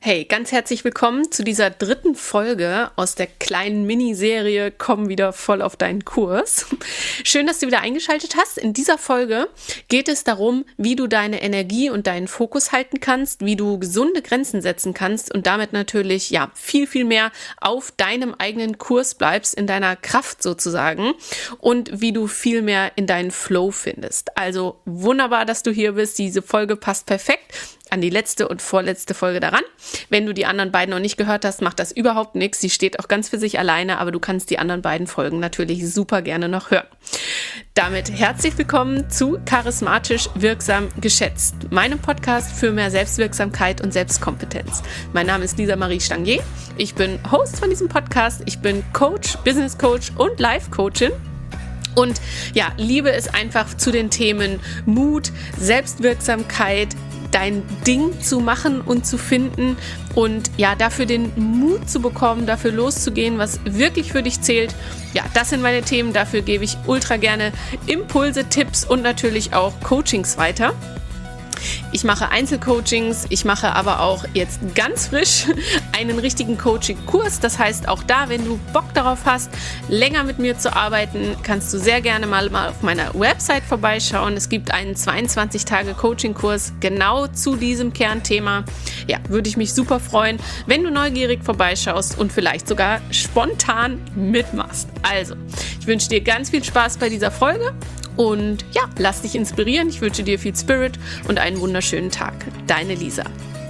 Hey, ganz herzlich willkommen zu dieser 3. Folge aus der kleinen Miniserie Komm wieder voll auf deinen Kurs. Schön, dass du wieder eingeschaltet hast. In dieser Folge geht es darum, wie du deine Energie und deinen Fokus halten kannst, wie du gesunde Grenzen setzen kannst und damit natürlich viel, viel mehr auf deinem eigenen Kurs bleibst, in deiner Kraft sozusagen und wie du viel mehr in deinen Flow findest. Also wunderbar, dass du hier bist. Diese Folge passt perfekt an die letzte und vorletzte Folge daran. Wenn du die anderen beiden noch nicht gehört hast, macht das überhaupt nichts. Sie steht auch ganz für sich alleine, aber du kannst die anderen beiden Folgen natürlich super gerne noch hören. Damit herzlich willkommen zu Charismatisch Wirksam Geschätzt, meinem Podcast für mehr Selbstwirksamkeit und Selbstkompetenz. Mein Name ist Lisa Marie Stangier. Ich bin Host von diesem Podcast. Ich bin Coach, Business Coach und Life Coachin. Und liebe es einfach zu den Themen Mut, Selbstwirksamkeit, dein Ding zu machen und zu finden und dafür den Mut zu bekommen, dafür loszugehen, was wirklich für dich zählt. Ja, das sind meine Themen, dafür gebe ich ultra gerne Impulse, Tipps und natürlich auch Coachings weiter. Ich mache Einzelcoachings, ich mache aber auch jetzt ganz frisch einen richtigen Coaching-Kurs. Das heißt, auch da, wenn du Bock darauf hast, länger mit mir zu arbeiten, kannst du sehr gerne mal auf meiner Website vorbeischauen. Es gibt einen 22-Tage-Coaching-Kurs genau zu diesem Kernthema. Ja, würde ich mich super freuen, wenn du neugierig vorbeischaust und vielleicht sogar spontan mitmachst. Also, ich wünsche dir ganz viel Spaß bei dieser Folge. Und lass dich inspirieren. Ich wünsche dir viel Spirit und einen wunderschönen Tag. Deine Lisa.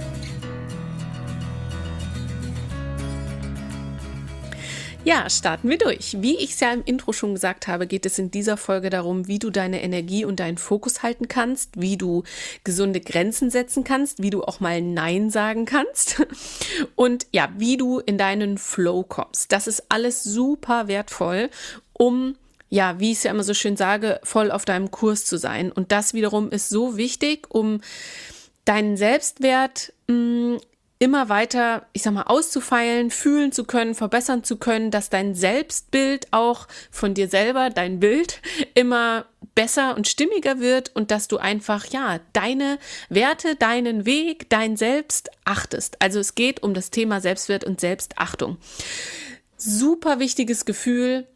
Ja, starten wir durch. Wie ich es ja im Intro schon gesagt habe, geht es in dieser Folge darum, wie du deine Energie und deinen Fokus halten kannst, wie du gesunde Grenzen setzen kannst, wie du auch mal Nein sagen kannst und wie du in deinen Flow kommst. Das ist alles super wertvoll, um wie ich es ja immer so schön sage, voll auf deinem Kurs zu sein. Und das wiederum ist so wichtig, um deinen Selbstwert immer weiter, auszufeilen, fühlen zu können, verbessern zu können, dass dein Selbstbild auch von dir selber, dein Bild, immer besser und stimmiger wird und dass du einfach, deine Werte, deinen Weg, dein Selbst achtest. Also es geht um das Thema Selbstwert und Selbstachtung. Super wichtiges Gefühl,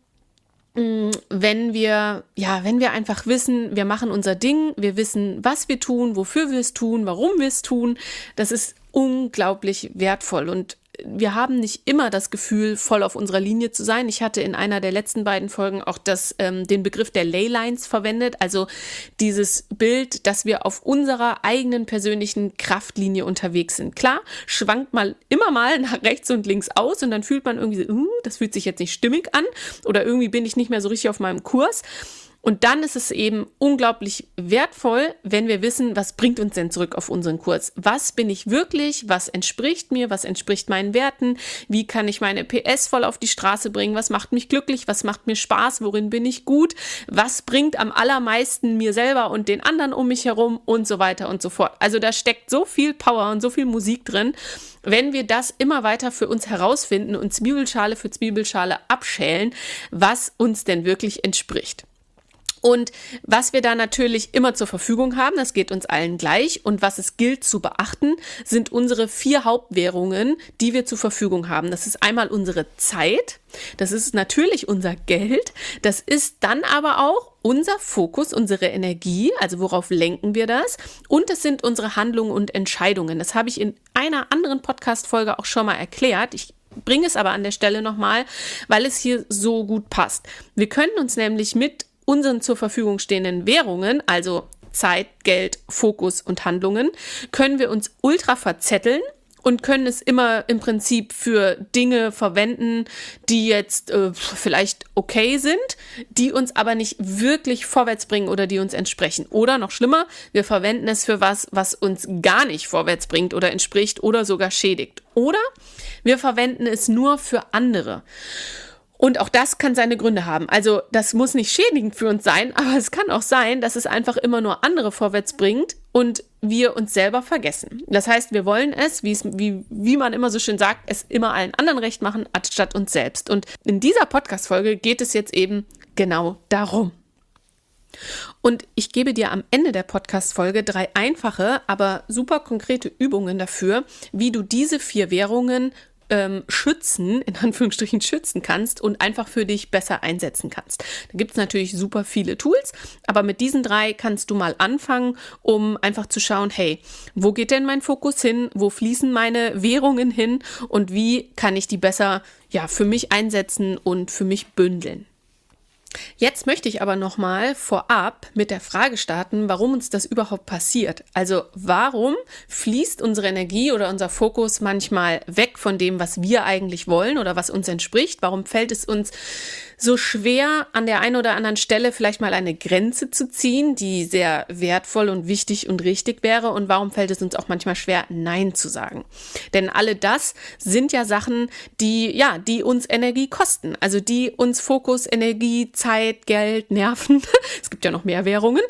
wenn wir einfach wissen, wir machen unser Ding, wir wissen, was wir tun, wofür wir es tun, warum wir es tun, das ist unglaublich wertvoll und wir haben nicht immer das Gefühl, voll auf unserer Linie zu sein. Ich hatte in einer der letzten beiden Folgen auch den Begriff der Leylines verwendet, also dieses Bild, dass wir auf unserer eigenen persönlichen Kraftlinie unterwegs sind. Klar, schwankt immer mal nach rechts und links aus und dann fühlt man irgendwie so, das fühlt sich jetzt nicht stimmig an oder irgendwie bin ich nicht mehr so richtig auf meinem Kurs. Und dann ist es eben unglaublich wertvoll, wenn wir wissen, was bringt uns denn zurück auf unseren Kurs? Was bin ich wirklich? Was entspricht mir? Was entspricht meinen Werten? Wie kann ich meine PS voll auf die Straße bringen? Was macht mich glücklich? Was macht mir Spaß? Worin bin ich gut? Was bringt am allermeisten mir selber und den anderen um mich herum? Und so weiter und so fort. Also da steckt so viel Power und so viel Musik drin. Wenn wir das immer weiter für uns herausfinden und Zwiebelschale für Zwiebelschale abschälen, was uns denn wirklich entspricht. Und was wir da natürlich immer zur Verfügung haben, das geht uns allen gleich und was es gilt zu beachten, sind unsere 4 Hauptwährungen, die wir zur Verfügung haben. Das ist einmal unsere Zeit, das ist natürlich unser Geld, das ist dann aber auch unser Fokus, unsere Energie, also worauf lenken wir das und es sind unsere Handlungen und Entscheidungen. Das habe ich in einer anderen Podcast-Folge auch schon mal erklärt. Ich bringe es aber an der Stelle nochmal, weil es hier so gut passt. Wir können uns nämlich mit unseren zur Verfügung stehenden Währungen, also Zeit, Geld, Fokus und Handlungen, können wir uns ultra verzetteln und können es immer im Prinzip für Dinge verwenden, die jetzt vielleicht okay sind, die uns aber nicht wirklich vorwärts bringen oder die uns entsprechen. Oder noch schlimmer, wir verwenden es für was uns gar nicht vorwärts bringt oder entspricht oder sogar schädigt. Oder wir verwenden es nur für andere. Und auch das kann seine Gründe haben. Also das muss nicht schädigend für uns sein, aber es kann auch sein, dass es einfach immer nur andere vorwärts bringt und wir uns selber vergessen. Das heißt, wir wollen es, wie man immer so schön sagt, es immer allen anderen recht machen, anstatt uns selbst. Und in dieser Podcast-Folge geht es jetzt eben genau darum. Und ich gebe dir am Ende der Podcast-Folge 3 einfache, aber super konkrete Übungen dafür, wie du diese 4 Währungen schützen, in Anführungsstrichen schützen kannst und einfach für dich besser einsetzen kannst. Da gibt es natürlich super viele Tools, aber mit diesen 3 kannst du mal anfangen, um einfach zu schauen, hey, wo geht denn mein Fokus hin? Wo fließen meine Währungen hin? Und wie kann ich die besser für mich einsetzen und für mich bündeln? Jetzt möchte ich aber nochmal vorab mit der Frage starten, warum uns das überhaupt passiert. Also warum fließt unsere Energie oder unser Fokus manchmal weg von dem, was wir eigentlich wollen oder was uns entspricht? Warum fällt es uns so schwer, an der einen oder anderen Stelle vielleicht mal eine Grenze zu ziehen, die sehr wertvoll und wichtig und richtig wäre? Und warum fällt es uns auch manchmal schwer, Nein zu sagen? Denn alle das sind ja Sachen, die uns Energie kosten. Also die uns Fokus, Energie, Zeit, Geld, Nerven, es gibt ja noch mehr Währungen,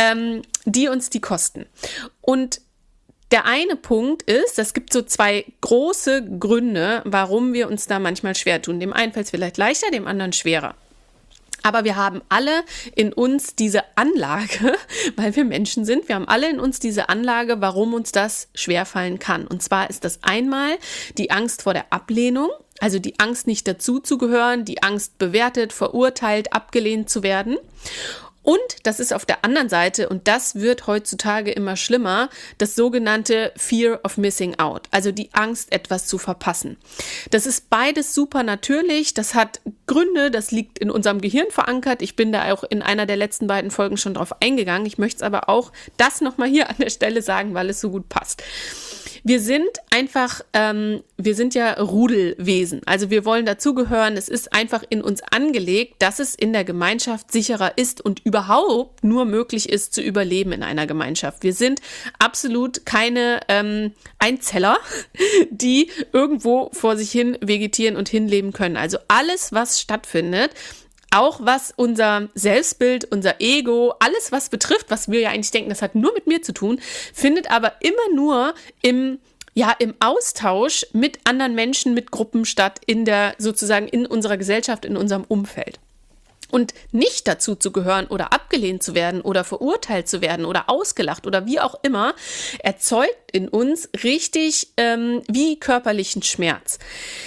die uns die kosten. Und der eine Punkt ist, es gibt so 2 große Gründe, warum wir uns da manchmal schwer tun. Dem einen fällt es vielleicht leichter, dem anderen schwerer. Aber wir haben alle in uns diese Anlage, weil wir Menschen sind, wir haben alle in uns diese Anlage, warum uns das schwerfallen kann. Und zwar ist das einmal die Angst vor der Ablehnung, also die Angst, nicht dazuzugehören, die Angst, bewertet, verurteilt, abgelehnt zu werden. Und das ist auf der anderen Seite, und das wird heutzutage immer schlimmer, das sogenannte Fear of Missing Out, also die Angst, etwas zu verpassen. Das ist beides super natürlich, das hat Gründe, das liegt in unserem Gehirn verankert. Ich bin da auch in einer der letzten beiden Folgen schon drauf eingegangen. Ich möchte es aber auch das nochmal hier an der Stelle sagen, weil es so gut passt. Wir sind einfach, wir sind ja Rudelwesen, also wir wollen dazugehören. Es ist einfach in uns angelegt, dass es in der Gemeinschaft sicherer ist und überhaupt nur möglich ist zu überleben in einer Gemeinschaft. Wir sind absolut keine Einzeller, die irgendwo vor sich hin vegetieren und hinleben können. Also alles, was stattfindet, auch was unser Selbstbild, unser Ego, alles was betrifft, was wir ja eigentlich denken, das hat nur mit mir zu tun, findet aber immer nur im Austausch mit anderen Menschen, mit Gruppen statt, in unserer Gesellschaft, in unserem Umfeld. Und nicht dazu zu gehören oder abgelehnt zu werden oder verurteilt zu werden oder ausgelacht oder wie auch immer, erzeugt in uns richtig wie körperlichen Schmerz.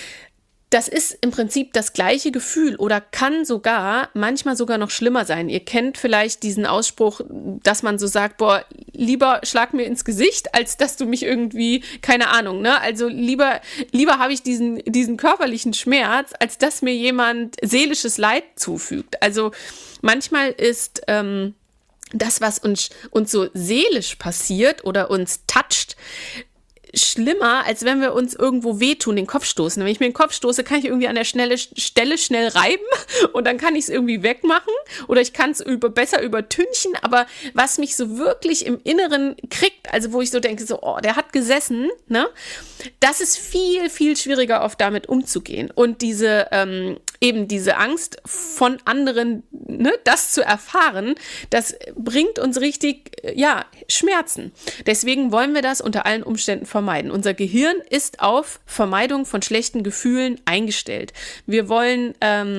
Das ist im Prinzip das gleiche Gefühl oder kann manchmal sogar noch schlimmer sein. Ihr kennt vielleicht diesen Ausspruch, dass man so sagt, boah, lieber schlag mir ins Gesicht, als dass du mich irgendwie, keine Ahnung, ne? Also lieber habe ich diesen körperlichen Schmerz, als dass mir jemand seelisches Leid zufügt. Also manchmal ist das, was uns so seelisch passiert oder uns toucht, schlimmer, als wenn wir uns irgendwo wehtun, den Kopf stoßen. Wenn ich mir den Kopf stoße, kann ich irgendwie an der Stelle schnell reiben und dann kann ich es irgendwie wegmachen oder ich kann es besser übertünchen, aber was mich so wirklich im Inneren kriegt, also wo ich so denke, so, oh, der hat gesessen, ne? Das ist viel, viel schwieriger oft damit umzugehen und diese Angst von anderen, ne, das zu erfahren, das bringt uns richtig, Schmerzen. Deswegen wollen wir das unter allen Umständen vermeiden. Unser Gehirn ist auf Vermeidung von schlechten Gefühlen eingestellt. Wir wollen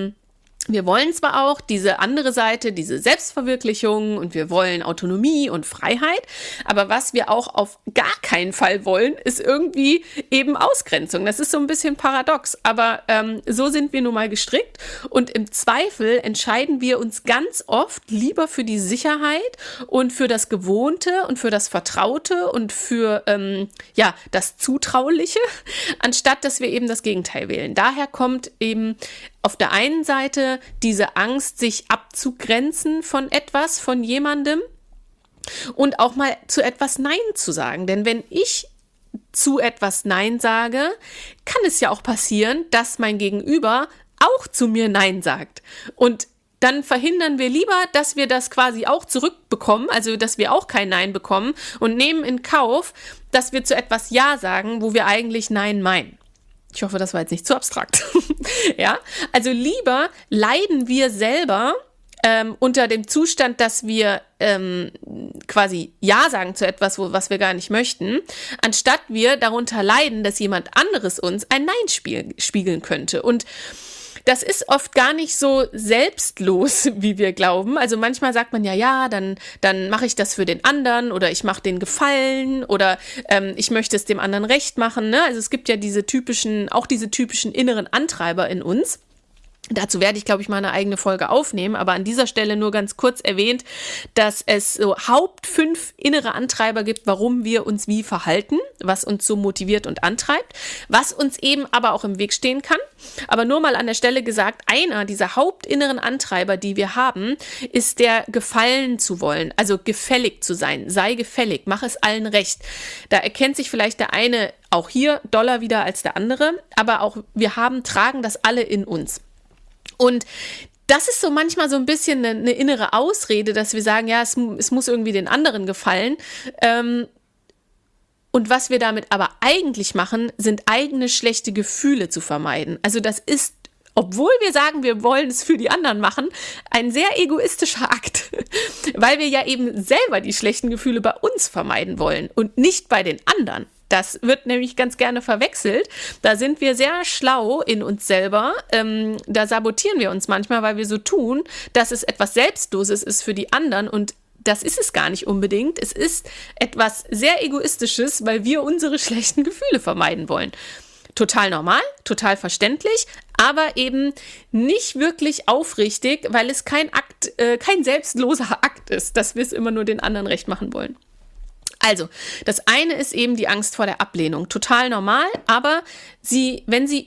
zwar auch diese andere Seite, diese Selbstverwirklichung und wir wollen Autonomie und Freiheit, aber was wir auch auf gar keinen Fall wollen, ist irgendwie eben Ausgrenzung. Das ist so ein bisschen paradox, aber so sind wir nun mal gestrickt und im Zweifel entscheiden wir uns ganz oft lieber für die Sicherheit und für das Gewohnte und für das Vertraute und für das Zutrauliche, anstatt dass wir eben das Gegenteil wählen. Daher kommt eben auf der einen Seite diese Angst, sich abzugrenzen von etwas, von jemandem und auch mal zu etwas Nein zu sagen. Denn wenn ich zu etwas Nein sage, kann es ja auch passieren, dass mein Gegenüber auch zu mir Nein sagt. Und dann verhindern wir lieber, dass wir das quasi auch zurückbekommen, also dass wir auch kein Nein bekommen und nehmen in Kauf, dass wir zu etwas Ja sagen, wo wir eigentlich Nein meinen. Ich hoffe, das war jetzt nicht zu abstrakt. Ja, also lieber leiden wir selber unter dem Zustand, dass wir quasi Ja sagen zu etwas, was wir gar nicht möchten, anstatt wir darunter leiden, dass jemand anderes uns ein Nein spiegeln könnte. Und das ist oft gar nicht so selbstlos, wie wir glauben. Also manchmal sagt man ja, dann mache ich das für den anderen oder ich mache den Gefallen oder ich möchte es dem anderen recht machen. Ne? Also es gibt ja diese typischen inneren Antreiber in uns. Dazu werde ich, glaube ich, mal eine eigene Folge aufnehmen, aber an dieser Stelle nur ganz kurz erwähnt, dass es so 5 innere Antreiber gibt, warum wir uns wie verhalten, was uns so motiviert und antreibt, was uns eben aber auch im Weg stehen kann. Aber nur mal an der Stelle gesagt, einer dieser hauptinneren Antreiber, die wir haben, ist der gefallen zu wollen, also gefällig zu sein. Sei gefällig, mach es allen recht. Da erkennt sich vielleicht der eine auch hier doller wieder als der andere, aber auch wir tragen das alle in uns. Und das ist so manchmal so ein bisschen eine innere Ausrede, dass wir sagen, ja, es muss irgendwie den anderen gefallen. Und was wir damit aber eigentlich machen, sind eigene schlechte Gefühle zu vermeiden. Also das ist, obwohl wir sagen, wir wollen es für die anderen machen, ein sehr egoistischer Akt, weil wir ja eben selber die schlechten Gefühle bei uns vermeiden wollen und nicht bei den anderen. Das wird nämlich ganz gerne verwechselt. Da sind wir sehr schlau in uns selber. Da sabotieren wir uns manchmal, weil wir so tun, dass es etwas Selbstloses ist für die anderen. Und das ist es gar nicht unbedingt. Es ist etwas sehr Egoistisches, weil wir unsere schlechten Gefühle vermeiden wollen. Total normal, total verständlich, aber eben nicht wirklich aufrichtig, weil es kein selbstloser Akt ist, dass wir es immer nur den anderen recht machen wollen. Also, das eine ist eben die Angst vor der Ablehnung. Total normal, aber wenn sie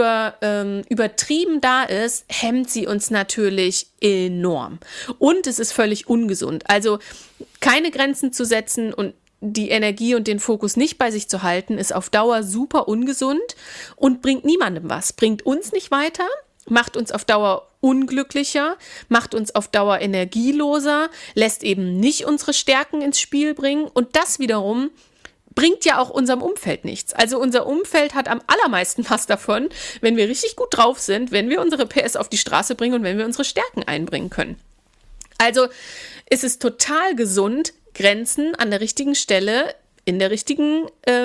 übertrieben da ist, hemmt sie uns natürlich enorm. Und es ist völlig ungesund. Also, keine Grenzen zu setzen und die Energie und den Fokus nicht bei sich zu halten, ist auf Dauer super ungesund und bringt niemandem was. Bringt uns nicht weiter, macht uns auf Dauer unglücklicher, macht uns auf Dauer energieloser, lässt eben nicht unsere Stärken ins Spiel bringen und das wiederum bringt ja auch unserem Umfeld nichts. Also unser Umfeld hat am allermeisten was davon, wenn wir richtig gut drauf sind, wenn wir unsere PS auf die Straße bringen und wenn wir unsere Stärken einbringen können. Also ist es total gesund, Grenzen an der richtigen Stelle in der richtigen,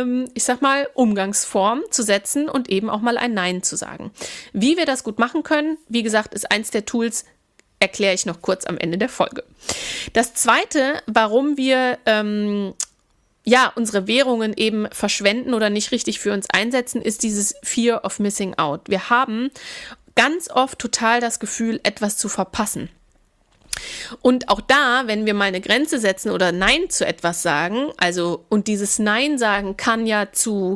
Umgangsform zu setzen und eben auch mal ein Nein zu sagen. Wie wir das gut machen können, wie gesagt, ist eins der Tools, erkläre ich noch kurz am Ende der Folge. Das Zweite, warum wir unsere Währungen eben verschwenden oder nicht richtig für uns einsetzen, ist dieses Fear of Missing Out. Wir haben ganz oft total das Gefühl, etwas zu verpassen. Und auch da, wenn wir mal eine Grenze setzen oder Nein zu etwas sagen, und dieses Nein sagen kann ja zu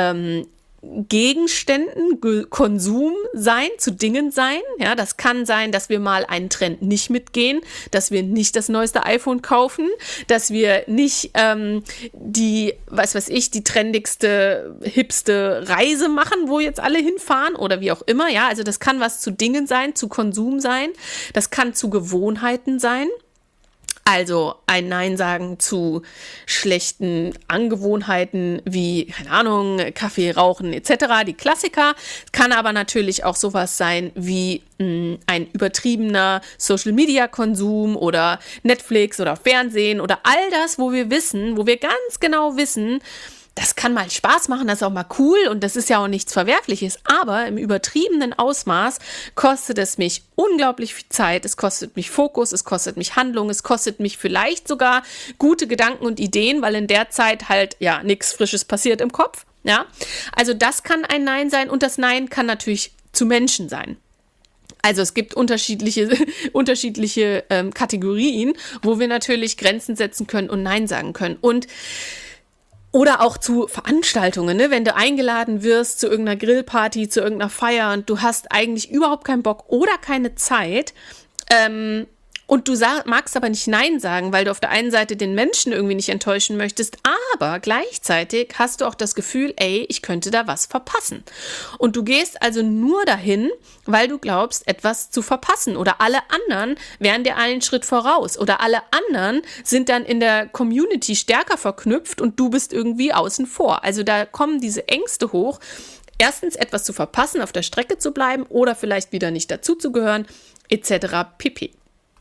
Gegenständen, Konsum sein, zu Dingen sein. Ja, das kann sein, dass wir mal einen Trend nicht mitgehen, dass wir nicht das neueste iPhone kaufen, dass wir nicht die trendigste, hipste Reise machen, wo jetzt alle hinfahren oder wie auch immer. Ja, also das kann was zu Dingen sein, zu Konsum sein. Das kann zu Gewohnheiten sein. Also ein Nein sagen zu schlechten Angewohnheiten wie, keine Ahnung, Kaffee, Rauchen etc., die Klassiker. Kann aber natürlich auch sowas sein wie ein übertriebener Social-Media-Konsum oder Netflix oder Fernsehen oder all das, wo wir ganz genau wissen, das kann mal Spaß machen, das ist auch mal cool und das ist ja auch nichts Verwerfliches, aber im übertriebenen Ausmaß kostet es mich unglaublich viel Zeit, es kostet mich Fokus, es kostet mich Handlung, es kostet mich vielleicht sogar gute Gedanken und Ideen, weil in der Zeit halt nichts Frisches passiert im Kopf. Ja? Also das kann ein Nein sein und das Nein kann natürlich zu Menschen sein. Also es gibt unterschiedliche Kategorien, wo wir natürlich Grenzen setzen können und Nein sagen können. Oder auch zu Veranstaltungen, ne? Wenn du eingeladen wirst zu irgendeiner Grillparty, zu irgendeiner Feier und du hast eigentlich überhaupt keinen Bock oder keine Zeit und du magst aber nicht Nein sagen, weil du auf der einen Seite den Menschen irgendwie nicht enttäuschen möchtest, aber gleichzeitig hast du auch das Gefühl, ich könnte da was verpassen. Und du gehst also nur dahin, weil du glaubst, etwas zu verpassen oder alle anderen wären dir einen Schritt voraus oder alle anderen sind dann in der Community stärker verknüpft und du bist irgendwie außen vor. Also da kommen diese Ängste hoch, erstens etwas zu verpassen, auf der Strecke zu bleiben oder vielleicht wieder nicht dazuzugehören, etc. pp.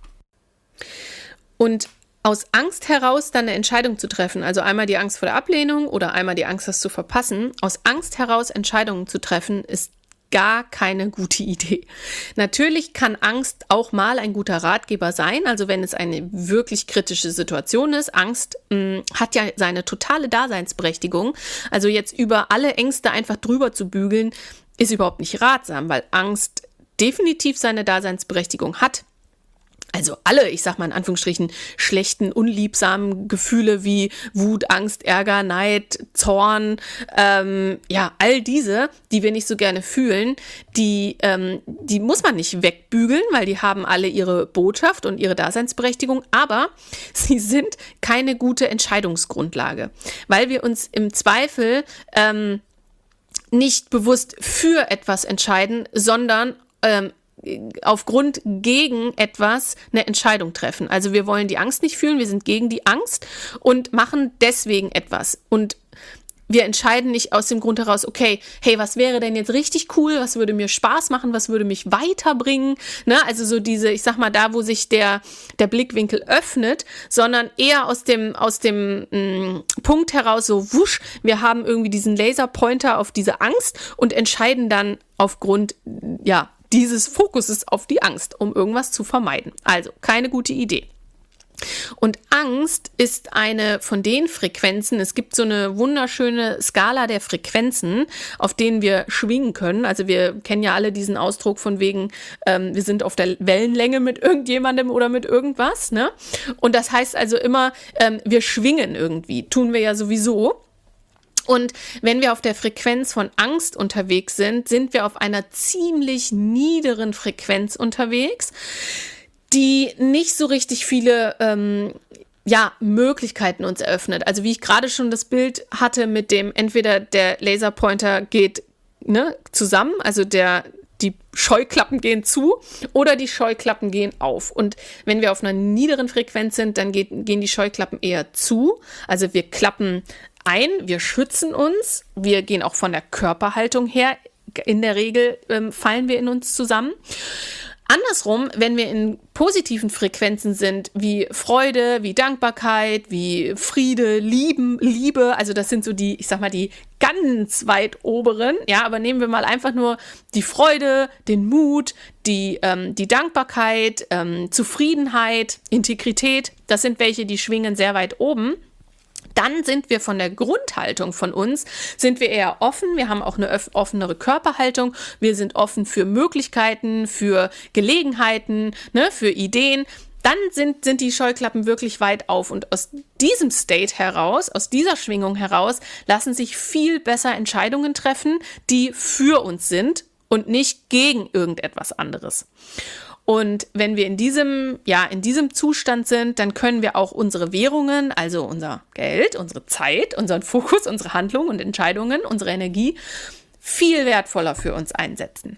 Und aus Angst heraus dann eine Entscheidung zu treffen, also einmal die Angst vor der Ablehnung oder einmal die Angst, das zu verpassen, aus Angst heraus Entscheidungen zu treffen, ist gar keine gute Idee. Natürlich kann Angst auch mal ein guter Ratgeber sein, also wenn es eine wirklich kritische Situation ist. Angst hat ja seine totale Daseinsberechtigung. Also jetzt über alle Ängste einfach drüber zu bügeln, ist überhaupt nicht ratsam, weil Angst definitiv seine Daseinsberechtigung hat. Also alle, ich sag mal in Anführungsstrichen, schlechten, unliebsamen Gefühle wie Wut, Angst, Ärger, Neid, Zorn, all diese, die wir nicht so gerne fühlen, die muss man nicht wegbügeln, weil die haben alle ihre Botschaft und ihre Daseinsberechtigung, aber sie sind keine gute Entscheidungsgrundlage, weil wir uns im Zweifel nicht bewusst für etwas entscheiden, sondern aufgrund gegen etwas eine Entscheidung treffen. Also wir wollen die Angst nicht fühlen, wir sind gegen die Angst und machen deswegen etwas. Und wir entscheiden nicht aus dem Grund heraus, okay, hey, was wäre denn jetzt richtig cool, was würde mir Spaß machen, was würde mich weiterbringen, ne? Also so diese, ich sag mal, da, wo sich der Blickwinkel öffnet, sondern eher aus dem Punkt heraus, so wusch, wir haben irgendwie diesen Laserpointer auf diese Angst und entscheiden dann aufgrund, dieses Fokuses auf die Angst, um irgendwas zu vermeiden. Also keine gute Idee. Und Angst ist eine von den Frequenzen, es gibt so eine wunderschöne Skala der Frequenzen, auf denen wir schwingen können. Also wir kennen ja alle diesen Ausdruck von wegen, wir sind auf der Wellenlänge mit irgendjemandem oder mit irgendwas, ne? Und das heißt also immer, wir schwingen irgendwie, tun wir ja sowieso. Und wenn wir auf der Frequenz von Angst unterwegs sind, sind wir auf einer ziemlich niederen Frequenz unterwegs, die nicht so richtig viele Möglichkeiten uns eröffnet. Also wie ich gerade schon das Bild hatte mit dem, entweder der Laserpointer geht zusammen, also die Scheuklappen gehen zu oder die Scheuklappen gehen auf. Und wenn wir auf einer niederen Frequenz sind, dann gehen die Scheuklappen eher zu. Also wir klappen ein, wir schützen uns, wir gehen auch von der Körperhaltung her. In der Regel fallen wir in uns zusammen. Andersrum, wenn wir in positiven Frequenzen sind, wie Freude, wie Dankbarkeit, wie Friede, Liebe, also das sind so die, ich sag mal, die ganz weit oberen, ja, aber nehmen wir mal einfach nur die Freude, den Mut, die Dankbarkeit, Zufriedenheit, Integrität, das sind welche, die schwingen sehr weit oben. Dann sind wir von der Grundhaltung von uns, sind wir eher offen, wir haben auch eine offenere Körperhaltung, wir sind offen für Möglichkeiten, für Gelegenheiten, für Ideen. Dann sind die Scheuklappen wirklich weit auf und aus diesem State heraus, aus dieser Schwingung heraus, lassen sich viel besser Entscheidungen treffen, die für uns sind und nicht gegen irgendetwas anderes. Und wenn wir in diesem Zustand sind, dann können wir auch unsere Währungen, also unser Geld, unsere Zeit, unseren Fokus, unsere Handlungen und Entscheidungen, unsere Energie viel wertvoller für uns einsetzen.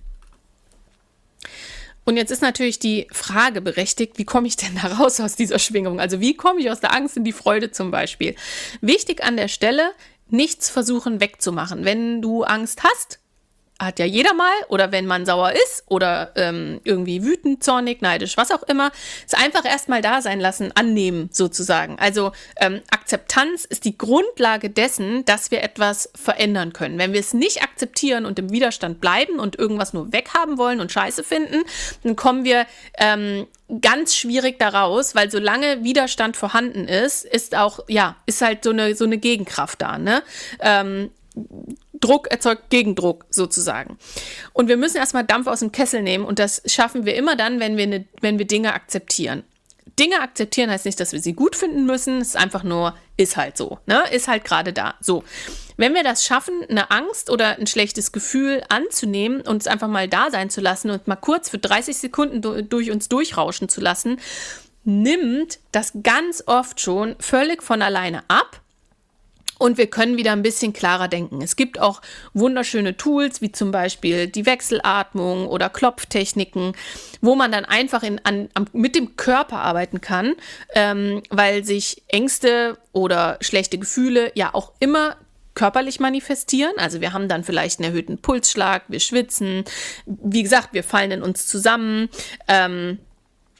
Und jetzt ist natürlich die Frage berechtigt, wie komme ich denn da raus aus dieser Schwingung? Also wie komme ich aus der Angst in die Freude zum Beispiel? Wichtig an der Stelle, nichts versuchen wegzumachen. Wenn du Angst hast, hat ja jeder mal, oder wenn man sauer ist oder irgendwie wütend, zornig, neidisch, was auch immer, es einfach erstmal da sein lassen, annehmen sozusagen. Also Akzeptanz ist die Grundlage dessen, dass wir etwas verändern können. Wenn wir es nicht akzeptieren und im Widerstand bleiben und irgendwas nur weghaben wollen und Scheiße finden, dann kommen wir ganz schwierig da raus, weil solange Widerstand vorhanden ist halt so eine Gegenkraft da, ne? Druck erzeugt Gegendruck sozusagen. Und wir müssen erstmal Dampf aus dem Kessel nehmen und das schaffen wir immer dann, wenn wir Dinge akzeptieren. Dinge akzeptieren heißt nicht, dass wir sie gut finden müssen, es ist einfach nur, ist halt so, ne? Ist halt gerade da. So. Wenn wir das schaffen, eine Angst oder ein schlechtes Gefühl anzunehmen und es einfach mal da sein zu lassen und mal kurz für 30 Sekunden durch uns durchrauschen zu lassen, nimmt das ganz oft schon völlig von alleine ab. Und wir können wieder ein bisschen klarer denken. Es gibt auch wunderschöne Tools, wie zum Beispiel die Wechselatmung oder Klopftechniken, wo man dann einfach mit dem Körper arbeiten kann, weil sich Ängste oder schlechte Gefühle ja auch immer körperlich manifestieren. Also wir haben dann vielleicht einen erhöhten Pulsschlag, wir schwitzen, wie gesagt, wir fallen in uns zusammen,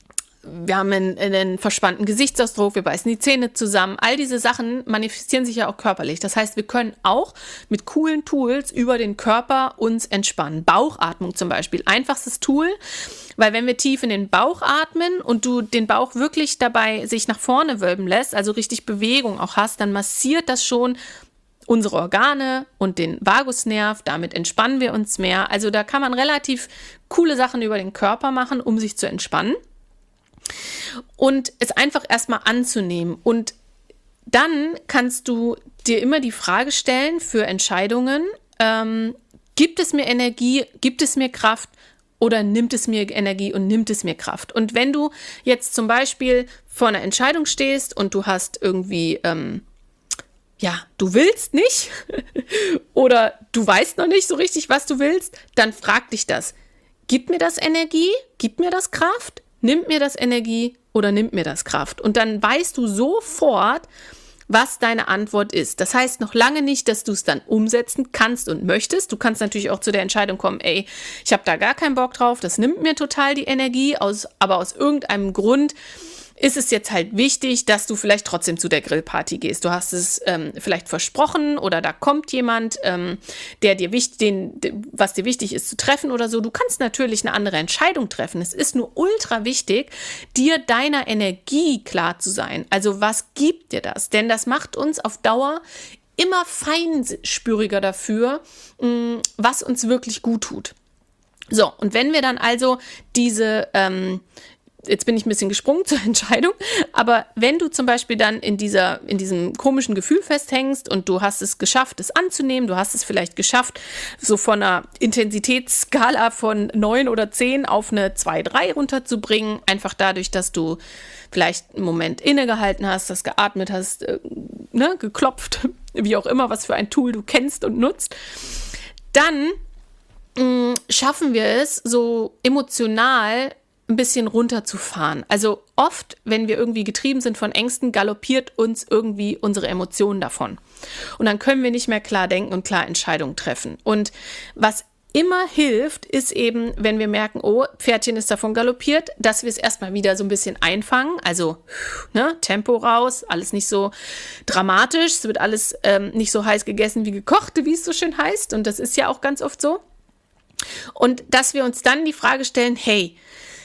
wir haben einen verspannten Gesichtsausdruck, wir beißen die Zähne zusammen. All diese Sachen manifestieren sich ja auch körperlich. Das heißt, wir können auch mit coolen Tools über den Körper uns entspannen. Bauchatmung zum Beispiel, einfachstes Tool, weil wenn wir tief in den Bauch atmen und du den Bauch wirklich dabei sich nach vorne wölben lässt, also richtig Bewegung auch hast, dann massiert das schon unsere Organe und den Vagusnerv, damit entspannen wir uns mehr. Also da kann man relativ coole Sachen über den Körper machen, um sich zu entspannen und es einfach erstmal anzunehmen. Und dann kannst du dir immer die Frage stellen für Entscheidungen, gibt es mir Energie, gibt es mir Kraft oder nimmt es mir Energie und nimmt es mir Kraft? Und wenn du jetzt zum Beispiel vor einer Entscheidung stehst und du hast irgendwie du willst nicht oder du weißt noch nicht so richtig, was du willst, dann frag dich das. Gibt mir das Energie? Gibt mir das Kraft? Nimmt mir das Energie oder nimmt mir das Kraft? Und dann weißt du sofort, was deine Antwort ist. Das heißt noch lange nicht, dass du es dann umsetzen kannst und möchtest. Du kannst natürlich auch zu der Entscheidung kommen, ich habe da gar keinen Bock drauf, das nimmt mir total die Energie, aber aus irgendeinem Grund ist es jetzt halt wichtig, dass du vielleicht trotzdem zu der Grillparty gehst. Du hast es vielleicht versprochen oder da kommt jemand, der dir was dir wichtig ist zu treffen oder so. Du kannst natürlich eine andere Entscheidung treffen. Es ist nur ultra wichtig, dir deiner Energie klar zu sein. Also was gibt dir das? Denn das macht uns auf Dauer immer feinspüriger dafür, was uns wirklich gut tut. So, und wenn wir dann also jetzt bin ich ein bisschen gesprungen zur Entscheidung, aber wenn du zum Beispiel dann in diesem komischen Gefühl festhängst und du hast es geschafft, es anzunehmen, du hast es vielleicht geschafft, so von einer Intensitätsskala von 9 oder 10 auf eine 2, 3 runterzubringen, einfach dadurch, dass du vielleicht einen Moment innegehalten hast, das geatmet hast, geklopft, wie auch immer, was für ein Tool du kennst und nutzt, dann schaffen wir es so emotional ein bisschen runterzufahren. Also oft, wenn wir irgendwie getrieben sind von Ängsten, galoppiert uns irgendwie unsere Emotionen davon. Und dann können wir nicht mehr klar denken und klar Entscheidungen treffen. Und was immer hilft, ist eben, wenn wir merken, oh, Pferdchen ist davon galoppiert, dass wir es erstmal wieder so ein bisschen einfangen. Also Tempo raus, alles nicht so dramatisch. Es wird alles nicht so heiß gegessen wie gekocht, wie es so schön heißt. Und das ist ja auch ganz oft so. Und dass wir uns dann die Frage stellen, hey,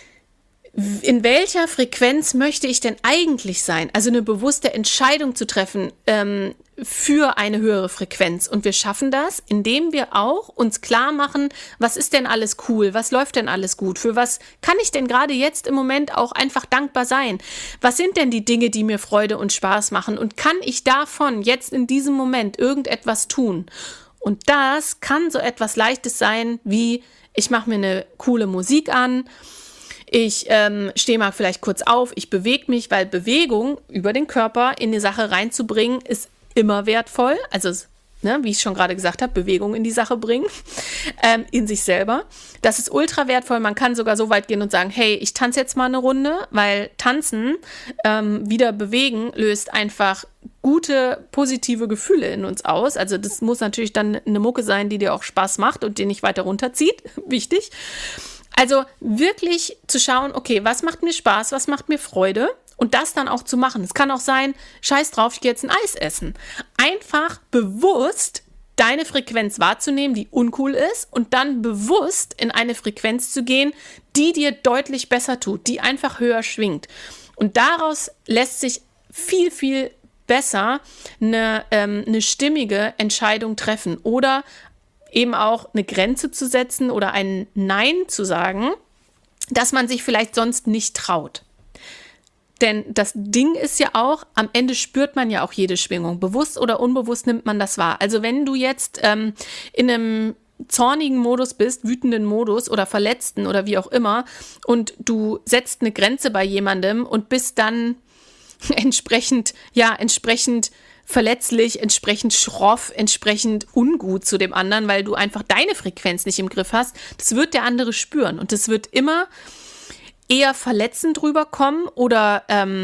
in welcher Frequenz möchte ich denn eigentlich sein? Also eine bewusste Entscheidung zu treffen für eine höhere Frequenz. Und wir schaffen das, indem wir auch uns klar machen, was ist denn alles cool? Was läuft denn alles gut? Für was kann ich denn gerade jetzt im Moment auch einfach dankbar sein? Was sind denn die Dinge, die mir Freude und Spaß machen? Und kann ich davon jetzt in diesem Moment irgendetwas tun? Und das kann so etwas Leichtes sein, wie ich mache mir eine coole Musik an, ich stehe mal vielleicht kurz auf, ich bewege mich, weil Bewegung über den Körper in die Sache reinzubringen, ist immer wertvoll. Also, wie ich schon gerade gesagt habe, Bewegung in die Sache bringen, in sich selber. Das ist ultra wertvoll. Man kann sogar so weit gehen und sagen, hey, ich tanze jetzt mal eine Runde, weil Tanzen, wieder bewegen, löst einfach gute, positive Gefühle in uns aus. Also das muss natürlich dann eine Mucke sein, die dir auch Spaß macht und dir nicht weiter runterzieht. Wichtig. Also wirklich zu schauen, okay, was macht mir Spaß, was macht mir Freude und das dann auch zu machen. Es kann auch sein, scheiß drauf, ich gehe jetzt ein Eis essen. Einfach bewusst deine Frequenz wahrzunehmen, die uncool ist und dann bewusst in eine Frequenz zu gehen, die dir deutlich besser tut, die einfach höher schwingt. Und daraus lässt sich viel, viel besser eine stimmige Entscheidung treffen oder eben auch eine Grenze zu setzen oder ein Nein zu sagen, dass man sich vielleicht sonst nicht traut. Denn das Ding ist ja auch, am Ende spürt man ja auch jede Schwingung. Bewusst oder unbewusst nimmt man das wahr. Also wenn du jetzt in einem zornigen Modus bist, wütenden Modus oder verletzten oder wie auch immer und du setzt eine Grenze bei jemandem und bist dann entsprechend verletzlich, entsprechend schroff, entsprechend ungut zu dem anderen, weil du einfach deine Frequenz nicht im Griff hast, das wird der andere spüren. Und das wird immer eher verletzend rüberkommen oder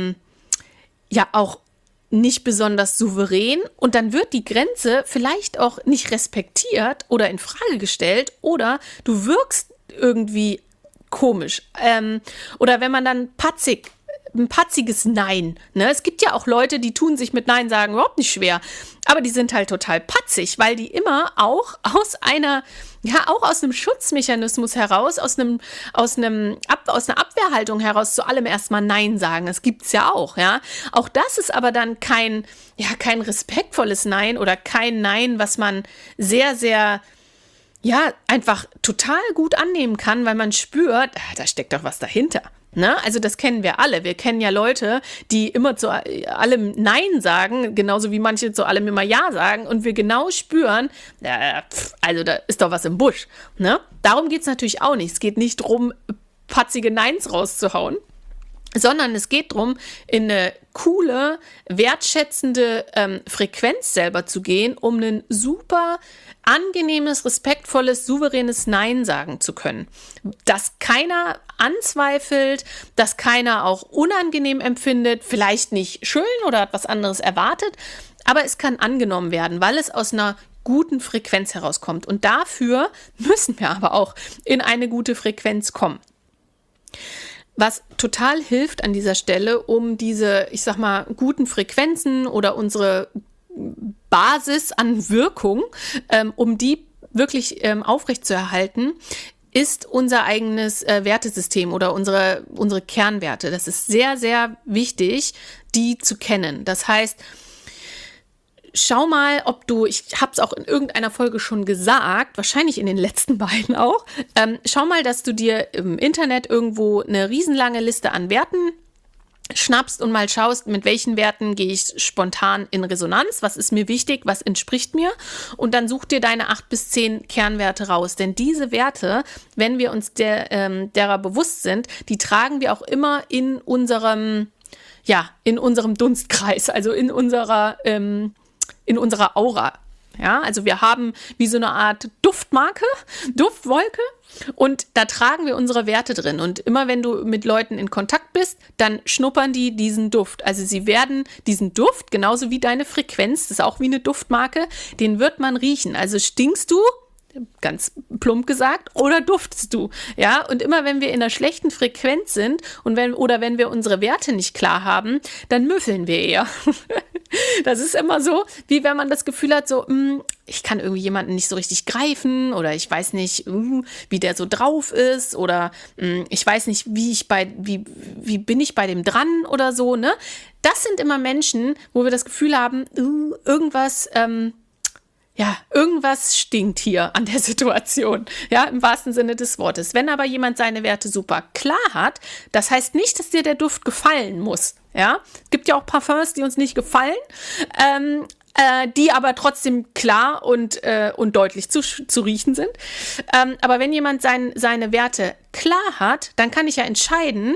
auch nicht besonders souverän. Und dann wird die Grenze vielleicht auch nicht respektiert oder in Frage gestellt oder du wirkst irgendwie komisch. Oder wenn man dann ein patziges Nein. Ne? Es gibt ja auch Leute, die tun sich mit Nein sagen überhaupt nicht schwer. Aber die sind halt total patzig, weil die immer auch aus einem Schutzmechanismus heraus, aus einer Abwehrhaltung heraus zu allem erstmal Nein sagen. Das gibt's ja auch, ja. Auch das ist aber dann kein respektvolles Nein oder kein Nein, was man sehr, sehr, einfach total gut annehmen kann, weil man spürt, da steckt doch was dahinter. Ne? Also das kennen wir alle. Wir kennen ja Leute, die immer zu allem Nein sagen, genauso wie manche zu allem immer Ja sagen und wir genau spüren, also da ist doch was im Busch. Ne? Darum geht es natürlich auch nicht. Es geht nicht darum, patzige Neins rauszuhauen, sondern es geht darum, in eine coole, wertschätzende Frequenz selber zu gehen, um ein super angenehmes, respektvolles, souveränes Nein sagen zu können. Dass keiner anzweifelt, dass keiner auch unangenehm empfindet, vielleicht nicht schön oder hat was anderes erwartet, aber es kann angenommen werden, weil es aus einer guten Frequenz herauskommt. Und dafür müssen wir aber auch in eine gute Frequenz kommen. Was total hilft an dieser Stelle, um diese, ich sag mal, guten Frequenzen oder unsere Basis an Wirkung, um die wirklich aufrechtzuerhalten, ist unser eigenes Wertesystem oder unsere Kernwerte. Das ist sehr, sehr wichtig, die zu kennen. Das heißt, schau mal, ich habe es auch in irgendeiner Folge schon gesagt, wahrscheinlich in den letzten beiden auch, schau mal, dass du dir im Internet irgendwo eine riesenlange Liste an Werten schnappst und mal schaust, mit welchen Werten gehe ich spontan in Resonanz, was ist mir wichtig, was entspricht mir und dann such dir deine 8 bis 10 Kernwerte raus, denn diese Werte, wenn wir uns derer bewusst sind, die tragen wir auch immer in unserem Dunstkreis, also in unserer Aura. Ja, also wir haben wie so eine Art Duftmarke, Duftwolke und da tragen wir unsere Werte drin. Und immer wenn du mit Leuten in Kontakt bist, dann schnuppern die diesen Duft. Also sie werden diesen Duft, genauso wie deine Frequenz, das ist auch wie eine Duftmarke, den wird man riechen. Also stinkst du, ganz plump gesagt, oder duftest du? Ja, und immer wenn wir in einer schlechten Frequenz sind und wenn wir unsere Werte nicht klar haben, dann müffeln wir eher. Das ist immer so, wie wenn man das Gefühl hat, so, ich kann irgendwie jemanden nicht so richtig greifen oder ich weiß nicht, wie der so drauf ist oder ich weiß nicht, wie bin ich bei dem dran oder so, ne? Das sind immer Menschen, wo wir das Gefühl haben, irgendwas stinkt hier an der Situation, ja, im wahrsten Sinne des Wortes. Wenn aber jemand seine Werte super klar hat, das heißt nicht, dass dir der Duft gefallen muss, ja. Es gibt ja auch Parfums, die uns nicht gefallen, die aber trotzdem klar und deutlich zu riechen sind. Aber wenn jemand seine Werte klar hat, dann kann ich ja entscheiden,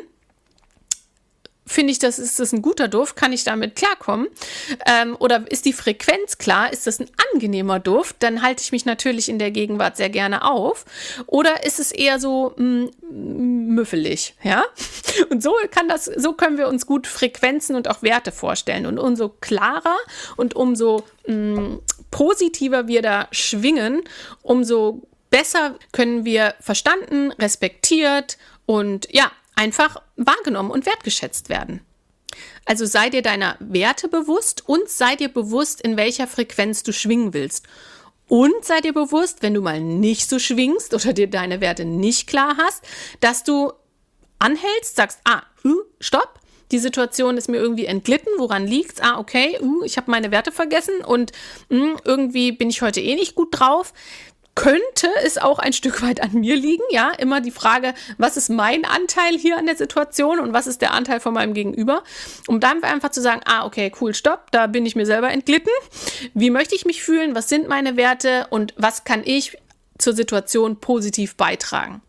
finde ich, ist das ein guter Duft? Kann ich damit klarkommen? Oder ist die Frequenz klar? Ist das ein angenehmer Duft? Dann halte ich mich natürlich in der Gegenwart sehr gerne auf. Oder ist es eher so müffelig? Ja? Und so können wir uns gut Frequenzen und auch Werte vorstellen. Und umso klarer und umso positiver wir da schwingen, umso besser können wir verstanden, respektiert und einfach wahrgenommen und wertgeschätzt werden. Also sei dir deiner Werte bewusst und sei dir bewusst, in welcher Frequenz du schwingen willst. Und sei dir bewusst, wenn du mal nicht so schwingst oder dir deine Werte nicht klar hast, dass du anhältst, sagst, stopp, die Situation ist mir irgendwie entglitten, woran liegt's? Okay, ich habe meine Werte vergessen und irgendwie bin ich heute nicht gut drauf. Könnte es auch ein Stück weit an mir liegen, ja, immer die Frage, was ist mein Anteil hier an der Situation und was ist der Anteil von meinem Gegenüber, um dann einfach zu sagen, okay, cool, stopp, da bin ich mir selber entglitten, wie möchte ich mich fühlen, was sind meine Werte und was kann ich zur Situation positiv beitragen.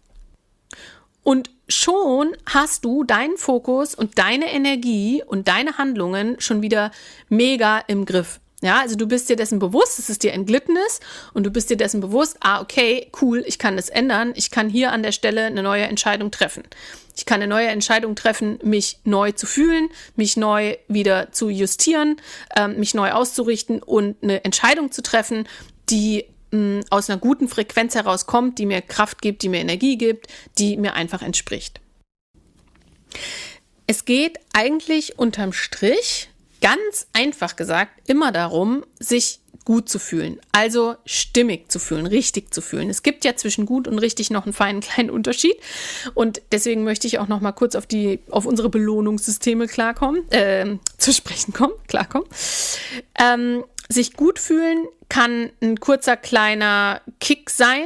Und schon hast du deinen Fokus und deine Energie und deine Handlungen schon wieder mega im Griff. Ja, also du bist dir dessen bewusst, dass es dir entglitten ist und du bist dir dessen bewusst, okay, cool, ich kann das ändern, ich kann hier an der Stelle eine neue Entscheidung treffen. Ich kann eine neue Entscheidung treffen, mich neu zu fühlen, mich neu wieder zu justieren, mich neu auszurichten und eine Entscheidung zu treffen, die aus einer guten Frequenz herauskommt, die mir Kraft gibt, die mir Energie gibt, die mir einfach entspricht. Es geht eigentlich unterm Strich, ganz einfach gesagt, immer darum, sich gut zu fühlen, also stimmig zu fühlen, richtig zu fühlen. Es gibt ja zwischen gut und richtig noch einen feinen kleinen Unterschied und deswegen möchte ich auch noch mal kurz auf unsere Belohnungssysteme zu sprechen kommen. Sich gut fühlen kann ein kurzer kleiner Kick sein.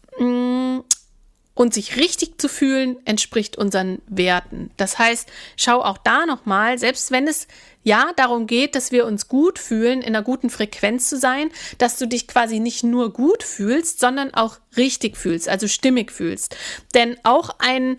Und sich richtig zu fühlen, entspricht unseren Werten. Das heißt, schau auch da nochmal, selbst wenn es ja darum geht, dass wir uns gut fühlen, in einer guten Frequenz zu sein, dass du dich quasi nicht nur gut fühlst, sondern auch richtig fühlst, also stimmig fühlst. Denn auch ein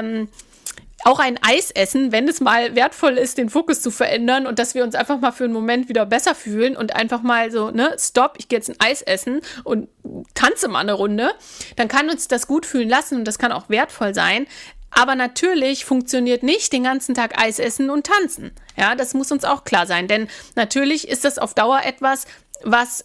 Eis essen, wenn es mal wertvoll ist, den Fokus zu verändern und dass wir uns einfach mal für einen Moment wieder besser fühlen und einfach mal so, stopp, ich gehe jetzt ein Eis essen und tanze mal eine Runde, dann kann uns das gut fühlen lassen und das kann auch wertvoll sein. Aber natürlich funktioniert nicht den ganzen Tag Eis essen und tanzen. Ja, das muss uns auch klar sein, denn natürlich ist das auf Dauer etwas, was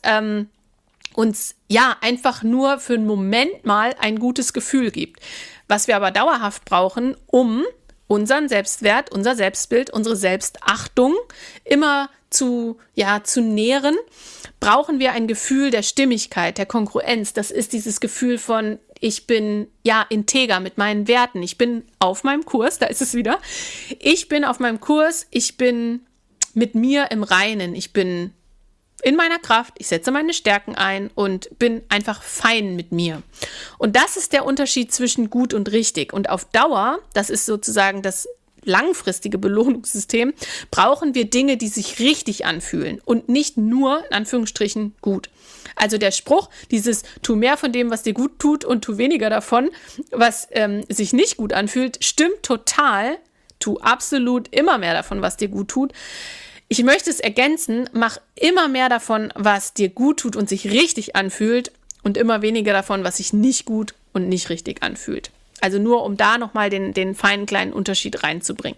uns ja einfach nur für einen Moment mal ein gutes Gefühl gibt. Was wir aber dauerhaft brauchen, um unseren Selbstwert, unser Selbstbild, unsere Selbstachtung immer zu nähren, brauchen wir ein Gefühl der Stimmigkeit, der Kongruenz. Das ist dieses Gefühl von, ich bin integer mit meinen Werten. Ich bin auf meinem Kurs, da ist es wieder. Ich bin auf meinem Kurs, ich bin mit mir im Reinen, ich bin in meiner Kraft, ich setze meine Stärken ein und bin einfach fein mit mir. Und das ist der Unterschied zwischen gut und richtig. Und auf Dauer, das ist sozusagen das langfristige Belohnungssystem, brauchen wir Dinge, die sich richtig anfühlen und nicht nur, in Anführungsstrichen, gut. Also der Spruch, dieses tu mehr von dem, was dir gut tut und tu weniger davon, was sich nicht gut anfühlt, stimmt total. Tu absolut immer mehr davon, was dir gut tut. Ich möchte es ergänzen, mach immer mehr davon, was dir gut tut und sich richtig anfühlt und immer weniger davon, was sich nicht gut und nicht richtig anfühlt. Also nur, um da nochmal den feinen kleinen Unterschied reinzubringen.